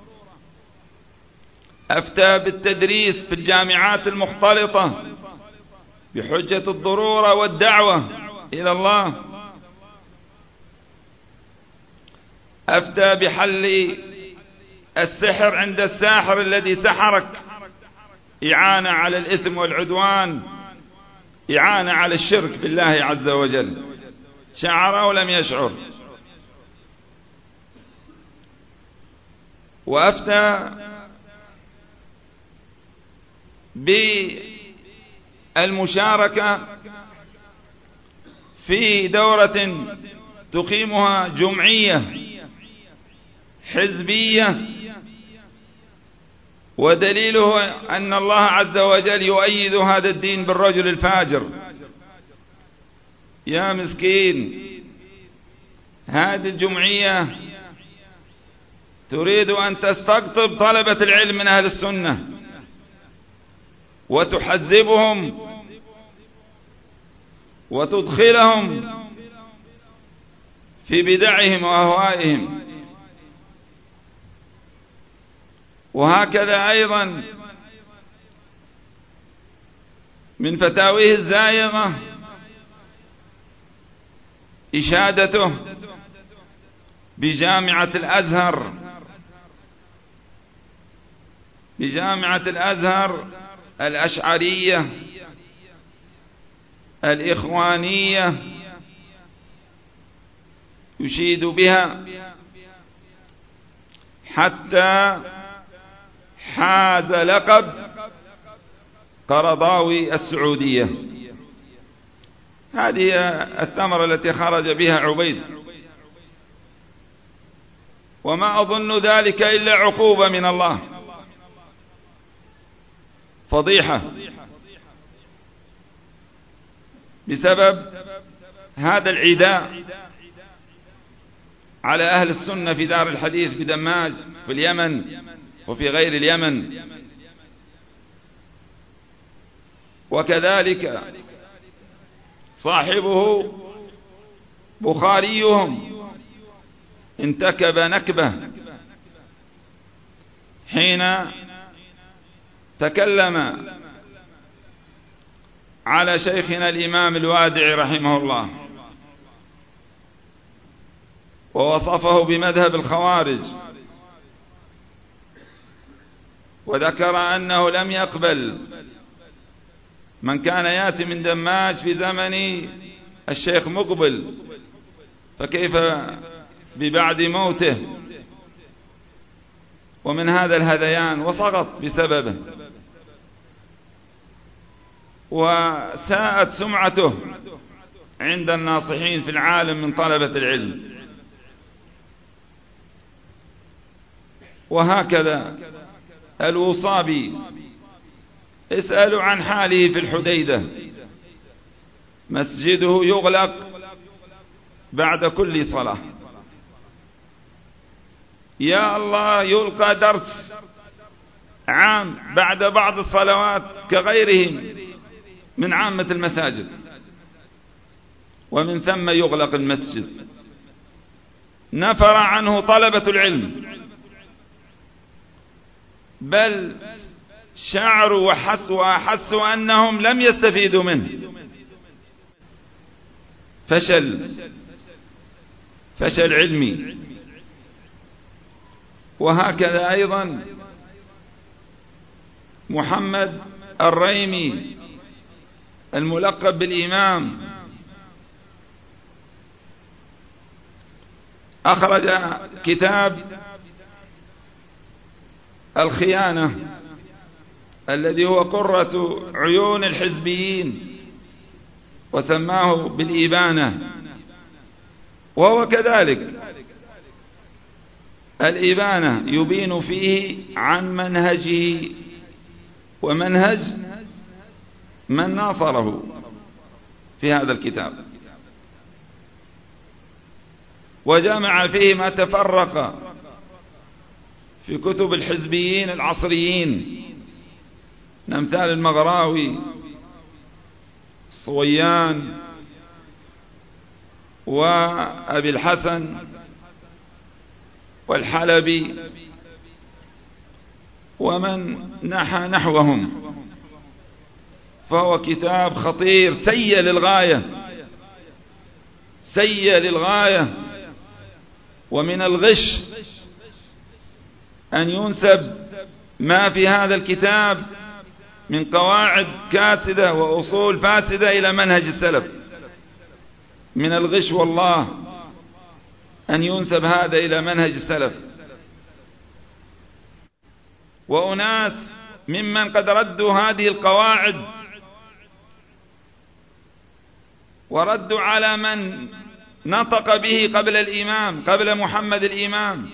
أفتى بالتدريس في الجامعات المختلطة بحجة الضرورة والدعوة إلى الله. أفتى بحل السحر عند الساحر الذي سحرك إعانة على الإثم والعدوان، إعانة على الشرك بالله عز وجل، شعر أو لم يشعر. وأفتى بالمشاركة في دورة تقيمها جمعية حزبية، ودليله أن الله عز وجل يؤيد هذا الدين بالرجل الفاجر. يا مسكين، هذه الجمعية تريد أن تستقطب طلبة العلم من أهل السنة وتحزبهم وتدخلهم في بدعهم وأهوائهم. وهكذا أيضا من فتاويه الزائغة إشادته بجامعة الأزهر بجامعة الأزهر الأشعرية الإخوانية، يشيد بها حتى حاز لقب قرضاوي السعودية. هذه الثمرة التي خرج بها عبيد، وما أظن ذلك إلا عقوبة من الله، فضيحة بسبب هذا العداء على أهل السنة في دار الحديث بدماج في اليمن وفي غير اليمن. وكذلك صاحبه بخاريهم انتكب نكبة حين تكلم على شيخنا الإمام الوادعي رحمه الله ووصفه بمذهب الخوارج، وذكر أنه لم يقبل من كان يأتي من دماج في زمن الشيخ مقبل، فكيف ببعد موته؟ ومن هذا الهذيان وسقط بسببه. وساءت سمعته عند الناصحين في العالم من طلبة العلم. وهكذا الوصابي، اسألوا عن حاله في الحديدة، مسجده يغلق بعد كل صلاة. يا الله، يلقى درس عام بعد بعض الصلوات كغيرهم من عامة المساجد، ومن ثم يغلق المسجد. نفر عنه طلبة العلم، بل شعروا وحسوا وأحسوا أنهم لم يستفيدوا منه. فشل فشل علمي. وهكذا أيضا محمد الريمي الملقب بالإمام، أخرج كتاب الخيانة الذي هو قرة عيون الحزبيين، وسماه بالإبانة. وهو كذلك الإبانة يبين فيه عن منهجه ومنهج من ناصره في هذا الكتاب، وجمع فيه ما تفرق في كتب الحزبيين العصريين، أمثال المغراوي، الصويان، وأبي الحسن والحلبي، ومن نحى نحوهم. فهو كتاب خطير سيء للغاية، سيء للغاية. ومن الغش أن ينسب ما في هذا الكتاب من قواعد كاسدة وأصول فاسدة إلى منهج السلف. من الغش والله أن ينسب هذا إلى منهج السلف. وأناس ممن قد ردوا هذه القواعد وردوا على من نطق به قبل الإمام، قبل محمد الإمام،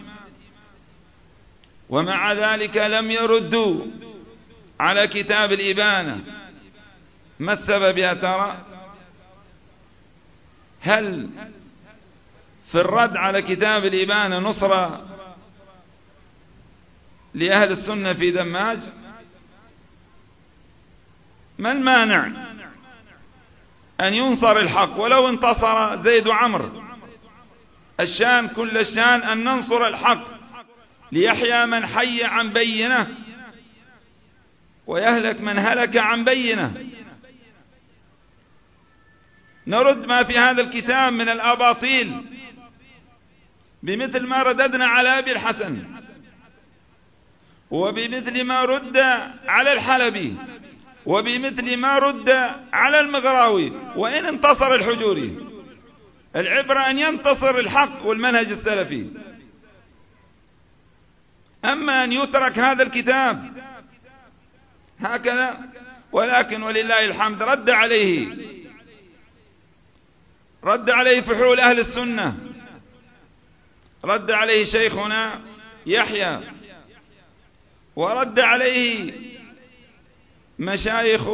ومع ذلك لم يردوا على كتاب الإبانة. ما السبب يا ترى؟ هل في الرد على كتاب الإبانة نصرة لأهل السنة في دماج؟ ما المانع أن ينصر الحق ولو انتصر زيد وعمر؟ الشان كل الشان أن ننصر الحق ليحيى من حي عن بينه ويهلك من هلك عن بينه. نرد ما في هذا الكتاب من الأباطيل بمثل ما رددنا على أبي الحسن، وبمثل ما رد على الحلبي، وبمثل ما رد على المغراوي، وإن انتصر الحجوري. العبرة أن ينتصر الحق والمنهج السلفي. أما أن يترك هذا الكتاب هكذا، ولكن ولله الحمد رد عليه رد عليه فحول أهل السنة، رد عليه شيخنا يحيى، ورد عليه مشايخ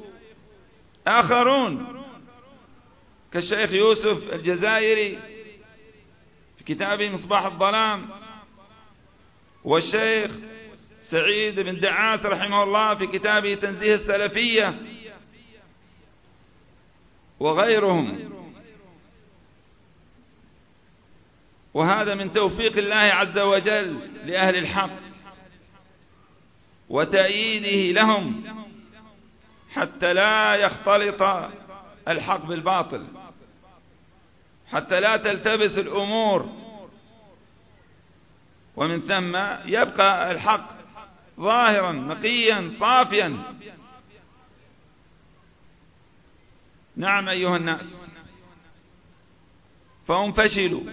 آخرون كالشيخ يوسف الجزائري في كتابه مصباح الظلام، والشيخ سعيد بن دعاس رحمه الله في كتابه تنزيه السلفية، وغيرهم. وهذا من توفيق الله عز وجل لأهل الحق وتأييده لهم حتى لا يختلط الحق بالباطل، حتى لا تلتبس الأمور، ومن ثم يبقى الحق ظاهرا نقيا صافيا. نعم أيها الناس، فهم فشلوا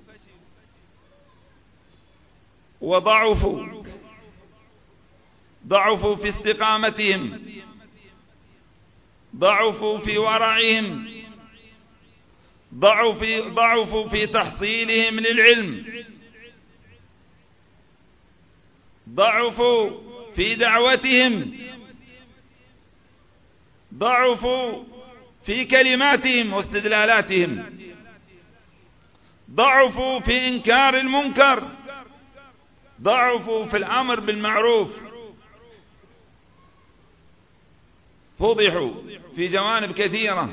وضعفوا ضعفوا في استقامتهم ضعفوا في ورعهم، ضعفوا في, ضعفوا في تحصيلهم للعلم، ضعفوا في دعوتهم، ضعفوا في كلماتهم واستدلالاتهم، ضعفوا في إنكار المنكر، ضعفوا في الأمر بالمعروف، فضحوا في جوانب كثيرة.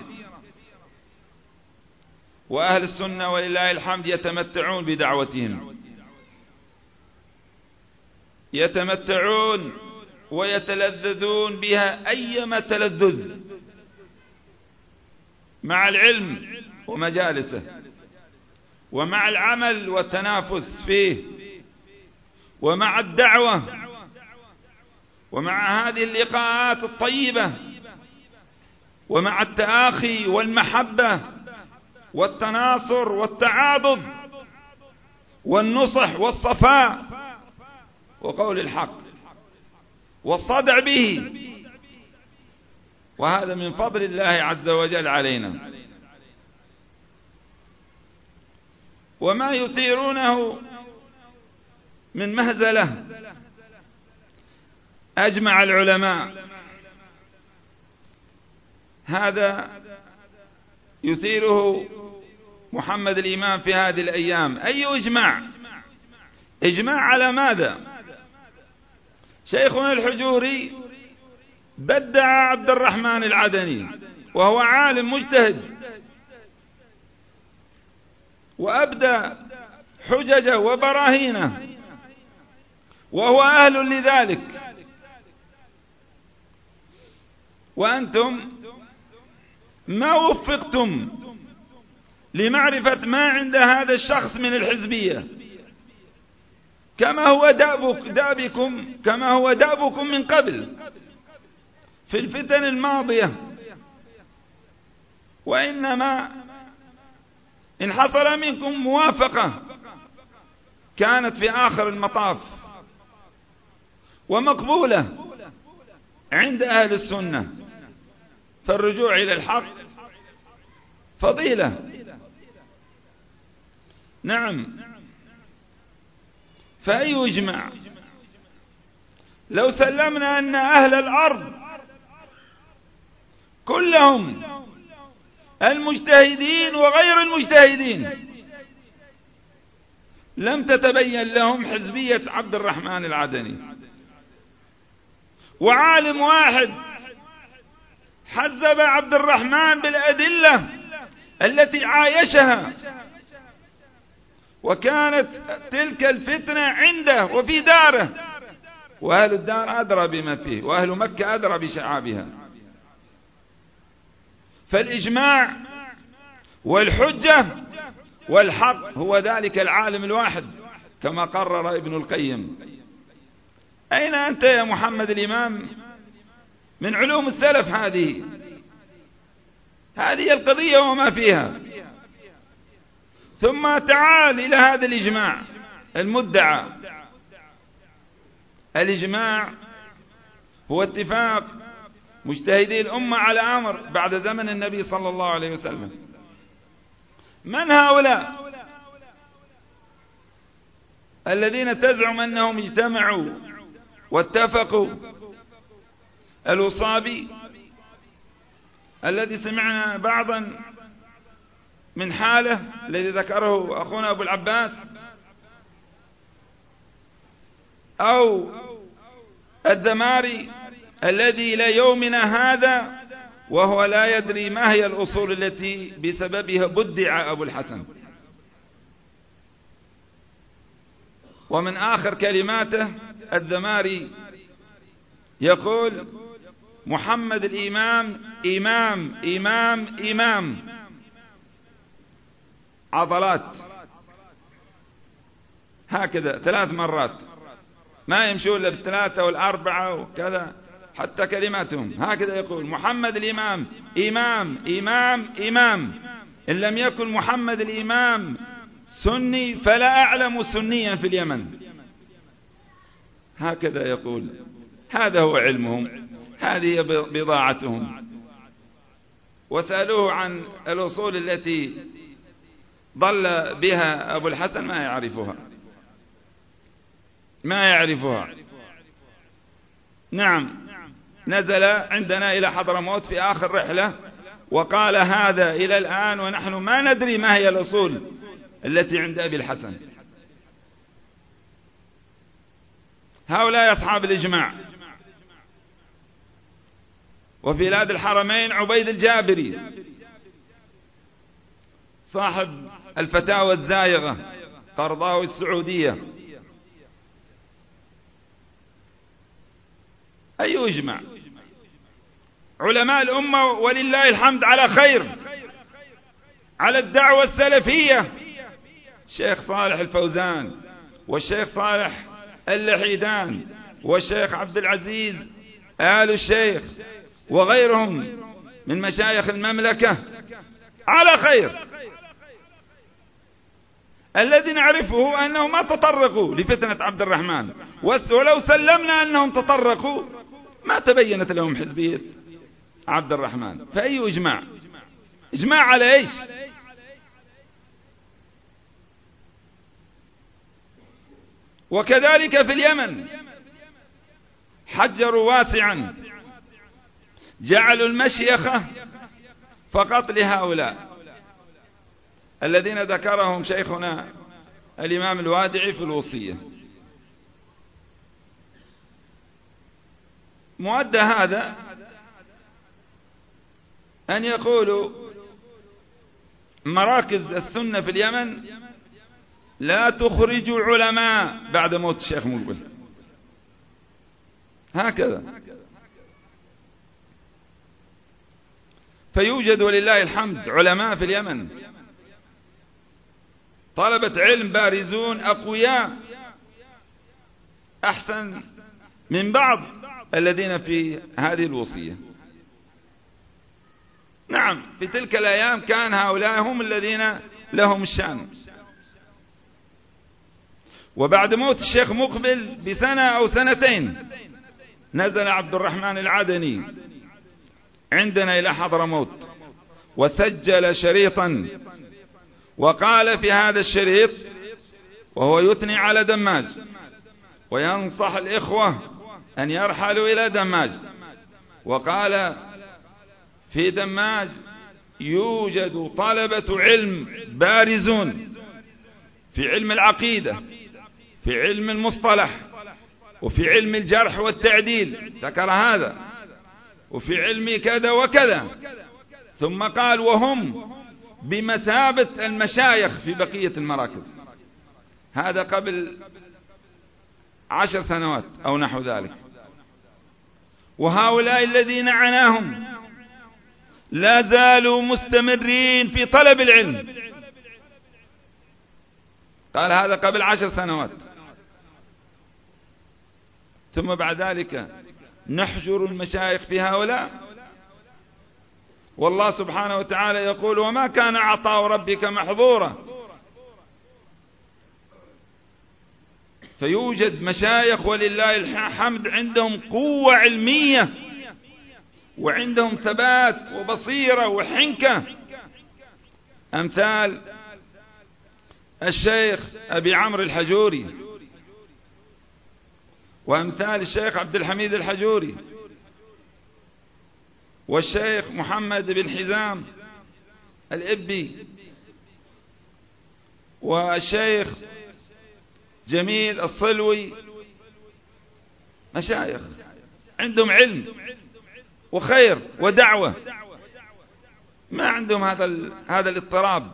وأهل السنة ولله الحمد يتمتعون بدعوتهم، يتمتعون ويتلذذون بها أيما تلذذ مع العلم ومجالسه، ومع العمل والتنافس فيه، ومع الدعوة، ومع هذه اللقاءات الطيبة، ومع التآخي والمحبة والتناصر والتعاضد والنصح والصفاء وقول الحق والصدع به. وهذا من فضل الله عز وجل علينا. وما يثيرونه من مهزلة أجمع العلماء، هذا يثيره محمد الإمام في هذه الأيام. أي إجماع؟ إجماع على ماذا؟ شيخنا الحجوري بدع عبد الرحمن العدني وهو عالم مجتهد، وأبدى حججه وبراهينه، وهو أهل لذلك، وأنتم ما وفقتم لمعرفة ما عند هذا الشخص من الحزبية، كما هو دأبك دأبكم كما هو دأبكم من قبل في الفتن الماضية. وإنما إن حصل منكم موافقة كانت في آخر المطاف ومقبولة عند أهل السنة، فالرجوع إلى الحق فضيلة. نعم، فأي إجماع؟ لو سلمنا أن أهل الأرض كلهم المجتهدين وغير المجتهدين لم تتبين لهم حزبية عبد الرحمن العدني، وعالم واحد حزب عبد الرحمن بالأدلة التي عايشها، وكانت تلك الفتنة عنده وفي داره، وأهل الدار أدرى بما فيه، وأهل مكة أدرى بشعابها. فالإجماع والحجة والحق هو ذلك العالم الواحد كما قرر ابن القيم. أين أنت يا محمد الإمام من علوم السلف؟ هذه هذه القضية وما فيها. ثم تعال إلى هذا الإجماع المدعى. الإجماع هو اتفاق مجتهدي الأمة على أمر بعد زمن النبي صلى الله عليه وسلم. من هؤلاء الذين تزعم أنهم اجتمعوا واتفقوا؟ الوصابي الذي سمعنا بعضا من حاله الذي ذكره أخونا أبو العباس، أو الدماري الذي إلى يومنا هذا وهو لا يدري ما هي الأصول التي بسببها بدع أبو الحسن. ومن آخر كلماته الدماري يقول: محمد الإمام إمام إمام إمام، عضلات هكذا ثلاث مرات، ما يمشون إلا بالثلاثة والأربعة وكذا، حتى كلماتهم هكذا يقول: محمد الإمام إمام إمام إمام، إن لم يكن محمد الإمام سني فلا أعلم سنيا في اليمن. هكذا يقول. هذا هو علمهم، هذه بضاعتهم. وسألوه عن الأصول التي ضل بها أبو الحسن ما يعرفها ما يعرفها نعم، نزل عندنا إلى حضرموت في آخر رحلة وقال هذا إلى الآن ونحن ما ندري ما هي الأصول التي عند أبي الحسن. هؤلاء أصحاب الإجماع. وفي بلاد الحرمين عبيد الجابري صاحب الفتاوى الزايغة قرضاوي السعودية، أي إجماع؟ علماء الأمة ولله الحمد على خير، على الدعوة السلفية، الشيخ صالح الفوزان والشيخ صالح اللحيدان والشيخ عبد العزيز آل الشيخ وغيرهم من مشايخ المملكة على خير. الذي نعرفه أنهم ما تطرقوا لفتنة عبد الرحمن، ولو سلمنا أنهم تطرقوا ما تبينت لهم حزبية عبد الرحمن. فأي إجماع؟ إجماع على إيش؟ وكذلك في اليمن حجروا واسعا، جعلوا المشيخة فقط لهؤلاء الذين ذكرهم شيخنا الإمام الوادعي في الوصية. مؤدى هذا أن يقولوا مراكز السنة في اليمن لا تخرج علماء بعد موت الشيخ مقبل، هكذا. فيوجد ولله الحمد علماء في اليمن، طلبة علم بارزون أقوياء أحسن من بعض الذين في هذه الوصية. نعم، في تلك الأيام كان هؤلاء هم الذين لهم الشأن. وبعد موت الشيخ مقبل بسنة أو سنتين نزل عبد الرحمن العدني عندنا إلى حضرموت وسجل شريطا، وقال في هذا الشريط وهو يثني على دماج وينصح الإخوة أن يرحلوا إلى دماج، وقال في دماج يوجد طلبة علم بارزون في علم العقيدة، في علم المصطلح، وفي علم الجرح والتعديل، ذكر هذا، وفي علم كذا وكذا. ثم قال وهم بمثابة المشايخ في بقية المراكز. هذا قبل عشر سنوات أو نحو ذلك. وهؤلاء الذين عناهم لا زالوا مستمرين في طلب العلم. قال هذا قبل عشر سنوات. ثم بعد ذلك نحجر المشايخ في هؤلاء. والله سبحانه وتعالى يقول وما كان عطاء ربك محظورا. فيوجد مشايخ ولله الحمد عندهم قوة علمية وعندهم ثبات وبصيرة وحنكة، أمثال الشيخ أبي عمرو الحجوري، وأمثال الشيخ عبد الحميد الحجوري، والشيخ محمد بن حزام الإبي، والشيخ جميل الصلوي. مشايخ عندهم علم وخير ودعوة، ما عندهم هذا هذا الاضطراب.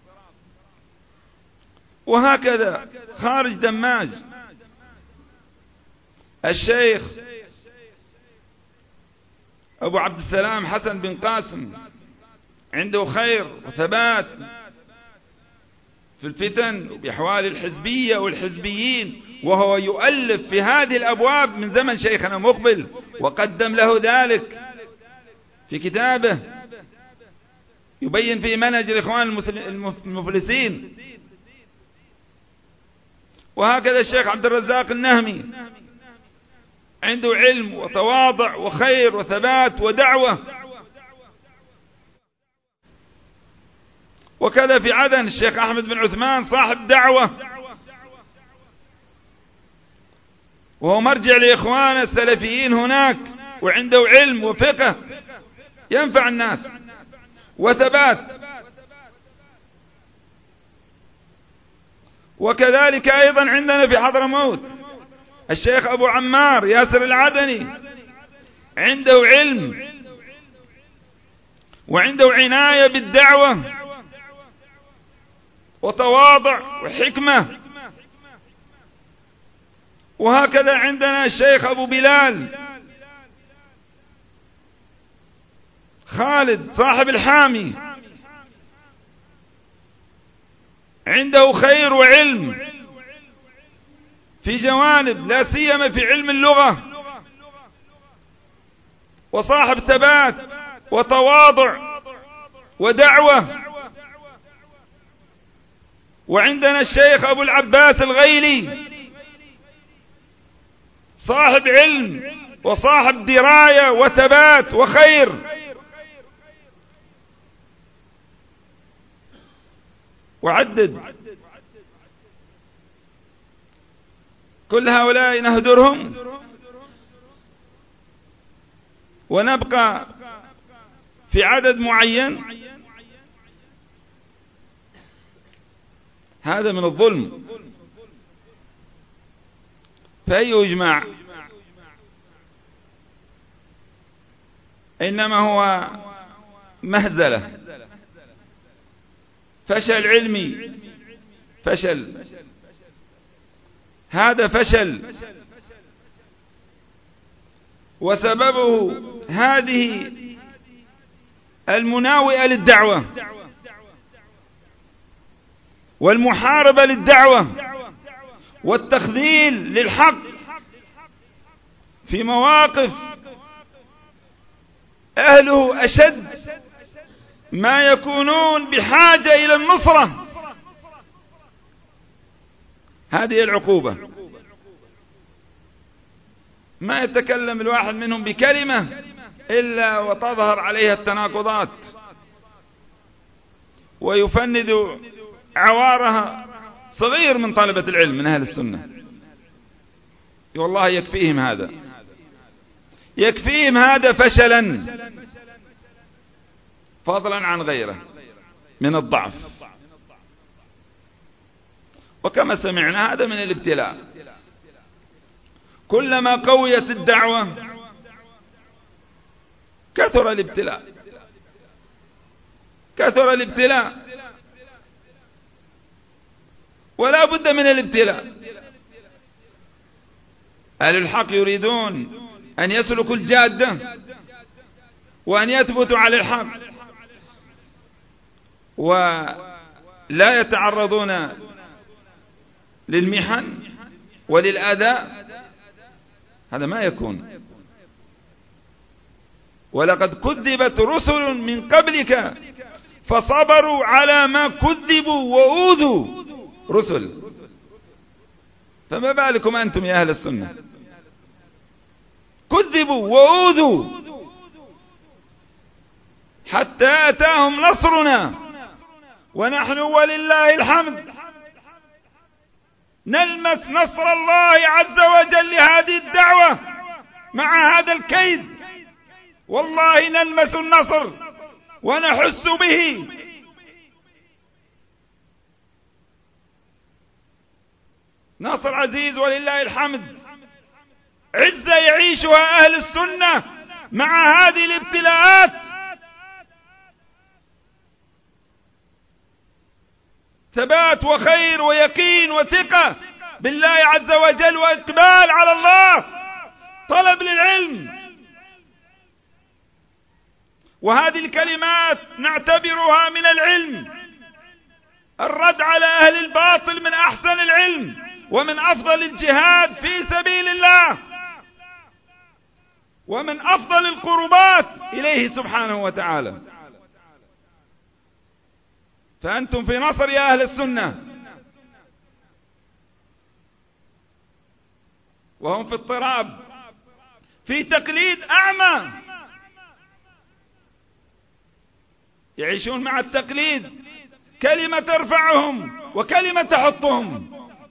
وهكذا خارج دماج الشيخ أبو عبد السلام حسن بن قاسم عنده خير وثبات في الفتن وبأحوال الحزبية والحزبيين، وهو يؤلف في هذه الأبواب من زمن شيخنا مقبل، وقدم له ذلك في كتابه يبين في منهج الإخوان المفلسين. وهكذا الشيخ عبد الرزاق النهمي عنده علم وتواضع وخير وثبات ودعوة. وكذا في عدن الشيخ أحمد بن عثمان صاحب دعوة، وهو مرجع لإخوانه السلفيين هناك، وعنده علم وفقه ينفع الناس وثبات. وكذلك أيضا عندنا في حضرموت الشيخ أبو عمار ياسر العدني، عنده علم وعنده عناية بالدعوة وتواضع وحكمة. وهكذا عندنا الشيخ أبو بلال خالد صاحب الحامي، عنده خير وعلم في جوانب، لا سيما في علم اللغة، وصاحب ثبات وتواضع ودعوة. وعندنا الشيخ أبو العباس الغيلي صاحب علم وصاحب دراية وثبات وخير. وعدد كل هؤلاء نهدرهم ونبقى في عدد معين، هذا من الظلم. فأي إجماع؟ إنما هو مهزلة، فشل علمي، فشل، هذا فشل، وسببه هذه المناوئة للدعوة والمحاربة للدعوة والتخذيل للحق في مواقف أهله أشد ما يكونون بحاجة إلى النصرة. هذه العقوبة. ما يتكلم الواحد منهم بكلمة إلا وتظهر عليها التناقضات ويفند عوارها صغير من طلبة العلم من أهل السنة. والله يكفيهم هذا، يكفيهم هذا فشلا، فضلا عن غيره من الضعف. وكما سمعنا هذا من الابتلاء، كلما قويت الدعوة كثر الابتلاء، كثر الابتلاء، ولا بد من الابتلاء. أهل الحق يريدون أن يسلكوا الجادة وأن يثبتوا على الحق ولا يتعرضون للمحن وللآذى، هذا ما يكون. ولقد كذبت رسل من قبلك فصبروا على ما كذبوا وأوذوا رسل، فما بالكم أنتم يا أهل السنة؟ كذبوا وأوذوا حتى أتاهم نصرنا، ونحن ولله الحمد نلمس نصر الله عز وجل لهذه الدعوة مع هذا الكيد. والله نلمس النصر ونحس به. نصر عزيز ولله الحمد، عزة يعيشها أهل السنة مع هذه الابتلاءات. ثبات وخير ويقين وثقة بالله عز وجل وإقبال على الله، طلب للعلم. وهذه الكلمات نعتبرها من العلم. الرد على أهل الباطل من أحسن العلم ومن أفضل الجهاد في سبيل الله ومن أفضل القربات إليه سبحانه وتعالى. فأنتم في نصر يا أهل السنة، وهم في اضطراب، في تقليد أعمى، يعيشون مع التقليد كلمة ترفعهم وكلمة تحطهم،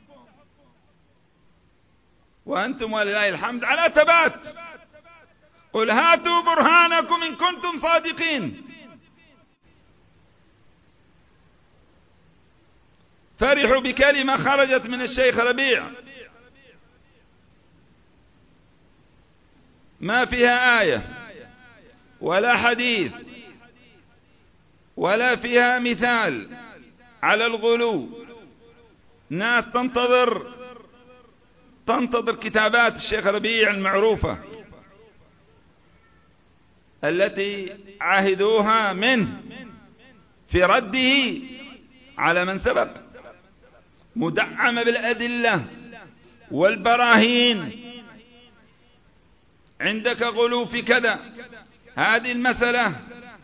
وأنتم ولله الحمد على ثبات. قل هاتوا برهانكم إن كنتم صادقين. فرحوا بكلمة خرجت من الشيخ ربيع ما فيها آية ولا حديث ولا فيها مثال على الغلو. ناس تنتظر تنتظر كتابات الشيخ ربيع المعروفة التي عهدوها منه في رده على من سبق، مدعمة بالأدلة والبراهين. عندك غلو في كذا، هذه المسألة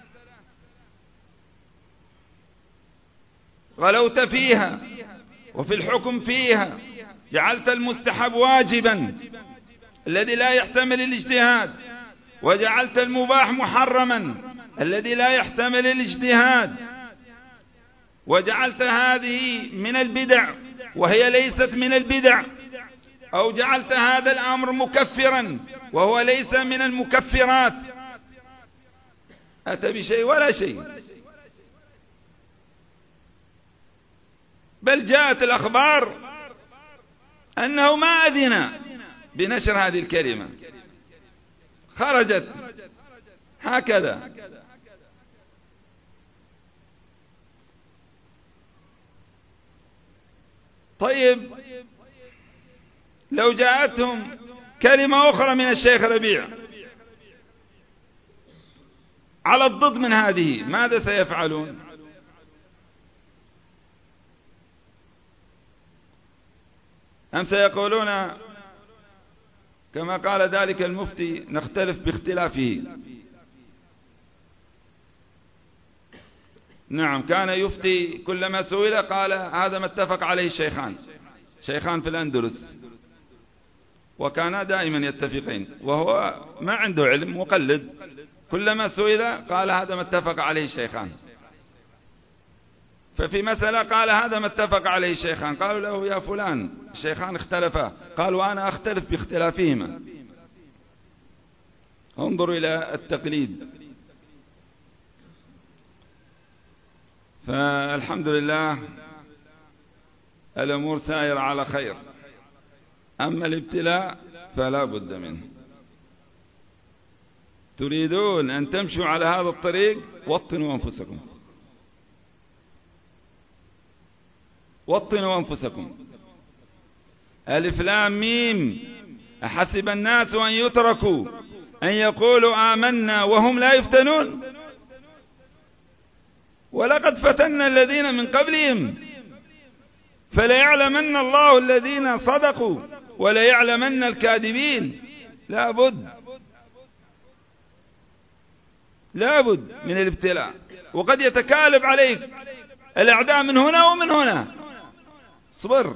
غلوت فيها وفي الحكم فيها جعلت المستحب واجبا الذي لا يحتمل الاجتهاد، وجعلت المباح محرما الذي لا يحتمل الاجتهاد، وجعلت هذه من البدع وهي ليست من البدع، أو جعلت هذا الأمر مكفرا وهو ليس من المكفرات. أتى بشيء ولا شيء، بل جاءت الأخبار أنه ما أذن بنشر هذه الكلمة، خرجت هكذا. طيب لو جاءتهم كلمة أخرى من الشيخ ربيع على الضد من هذه، ماذا سيفعلون؟ أم سيقولون كما قال ذلك المفتي نختلف باختلافه؟ نعم، كان يفتي كلما سئل قال هذا ما اتفق عليه الشيخان، شيخان في الأندلس، وكانا دائما يتفقين، وهو ما عنده علم مقلد، كلما سئل قال هذا ما اتفق عليه الشيخان. ففي مسألة قال هذا ما اتفق عليه الشيخان، قالوا له يا فلان الشيخان اختلفا، قال وأنا أختلف باختلافهما. انظروا إلى التقليد. فالحمد لله الأمور سائرة على خير، أما الابتلاء فلا بد منه. تريدون أن تمشوا على هذا الطريق وطنوا أنفسكم، وطنوا أنفسكم. ألف لام ميم، أحسب الناس أن يتركوا أن يقولوا آمنا وهم لا يفتنون، ولقد فتنا الذين من قبلهم فليعلمن الله الذين صدقوا وليعلمن الكاذبين. لا بد لا بد من الابتلاء، وقد يتكالب عليك الأعداء من هنا ومن هنا. صبر،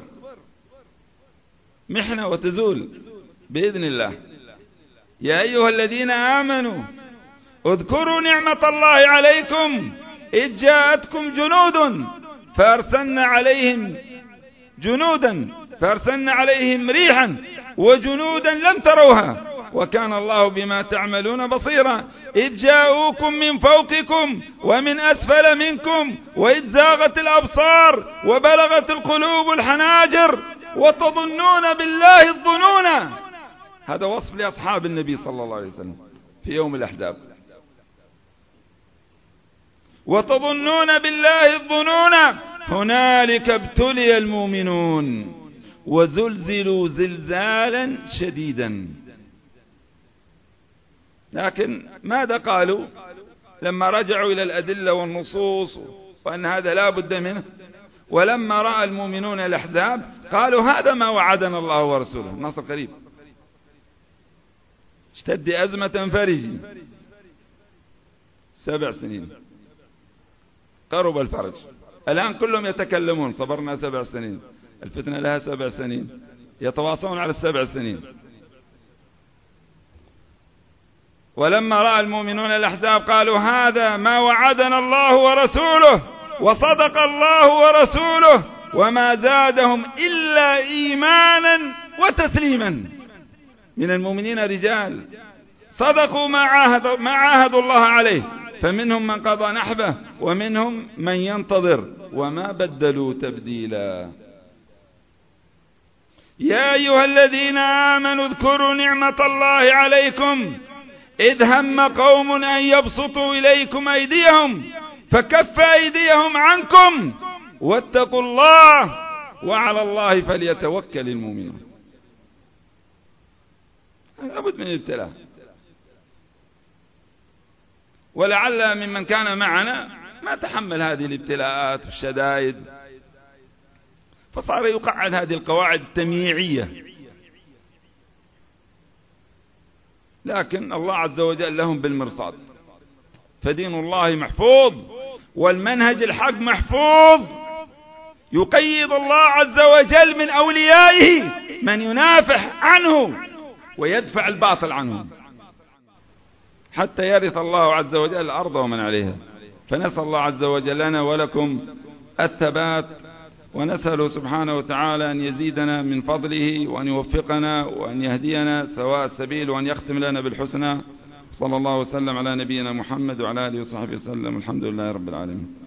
محنة وتزول بإذن الله. يا أيها الذين آمنوا اذكروا نعمة الله عليكم إذ جاءتكم جنود فأرسلنا عليهم جنودا فأرسلنا عليهم ريحا وجنودا لم تروها وكان الله بما تعملون بصيرا. إذ جاءوكم من فوقكم ومن أسفل منكم وإذ زاغت الأبصار وبلغت القلوب الحناجر وتظنون بالله الظنون. هذا وصف لأصحاب النبي صلى الله عليه وسلم في يوم الأحزاب. وتظنون بالله الظنون هنالك ابتلي المؤمنون وزلزلوا زلزالا شديدا. لكن ماذا قالوا لما رجعوا إلى الأدلة والنصوص وأن هذا لا بد منه؟ ولما رأى المؤمنون الأحزاب قالوا هذا ما وعدنا الله ورسوله، النصر قريب. اشتد أزمة فرجي سبع سنين قرب الفرج. الآن كلهم يتكلمون صبرنا سبع سنين، الفتنة لها سبع سنين، يتواصلون على السبع سنين. ولما رأى المؤمنون الأحزاب قالوا هذا ما وعدنا الله ورسوله وصدق الله ورسوله وما زادهم إلا إيمانا وتسليما. من المؤمنين رجال صدقوا ما عاهدوا ما عاهدوا الله عليه، فمنهم من قضى نحبه ومنهم من ينتظر وما بدلوا تبديلا. يا أيها الذين آمنوا اذكروا نعمة الله عليكم إذ هم قوم أن يبسطوا إليكم أيديهم فكف أيديهم عنكم واتقوا الله وعلى الله فليتوكل المؤمنون. لابد من الابتلاء، ولعل ممن كان معنا ما تحمل هذه الابتلاءات والشدائد، فصار يقعد هذه القواعد التمييعية. لكن الله عز وجل لهم بالمرصاد، فدين الله محفوظ والمنهج الحق محفوظ. يقيد الله عز وجل من أوليائه من ينافح عنه ويدفع الباطل عنهم حتى يرث الله عز وجل الأرض ومن عليها. فنسأل الله عز وجل لنا ولكم الثبات، ونسأل سبحانه وتعالى أن يزيدنا من فضله وأن يوفقنا وأن يهدينا سواء السبيل وأن يختم لنا بالحسنى. صلى الله وسلم على نبينا محمد وعلى آله وصحبه وسلم. الحمد لله رب العالمين.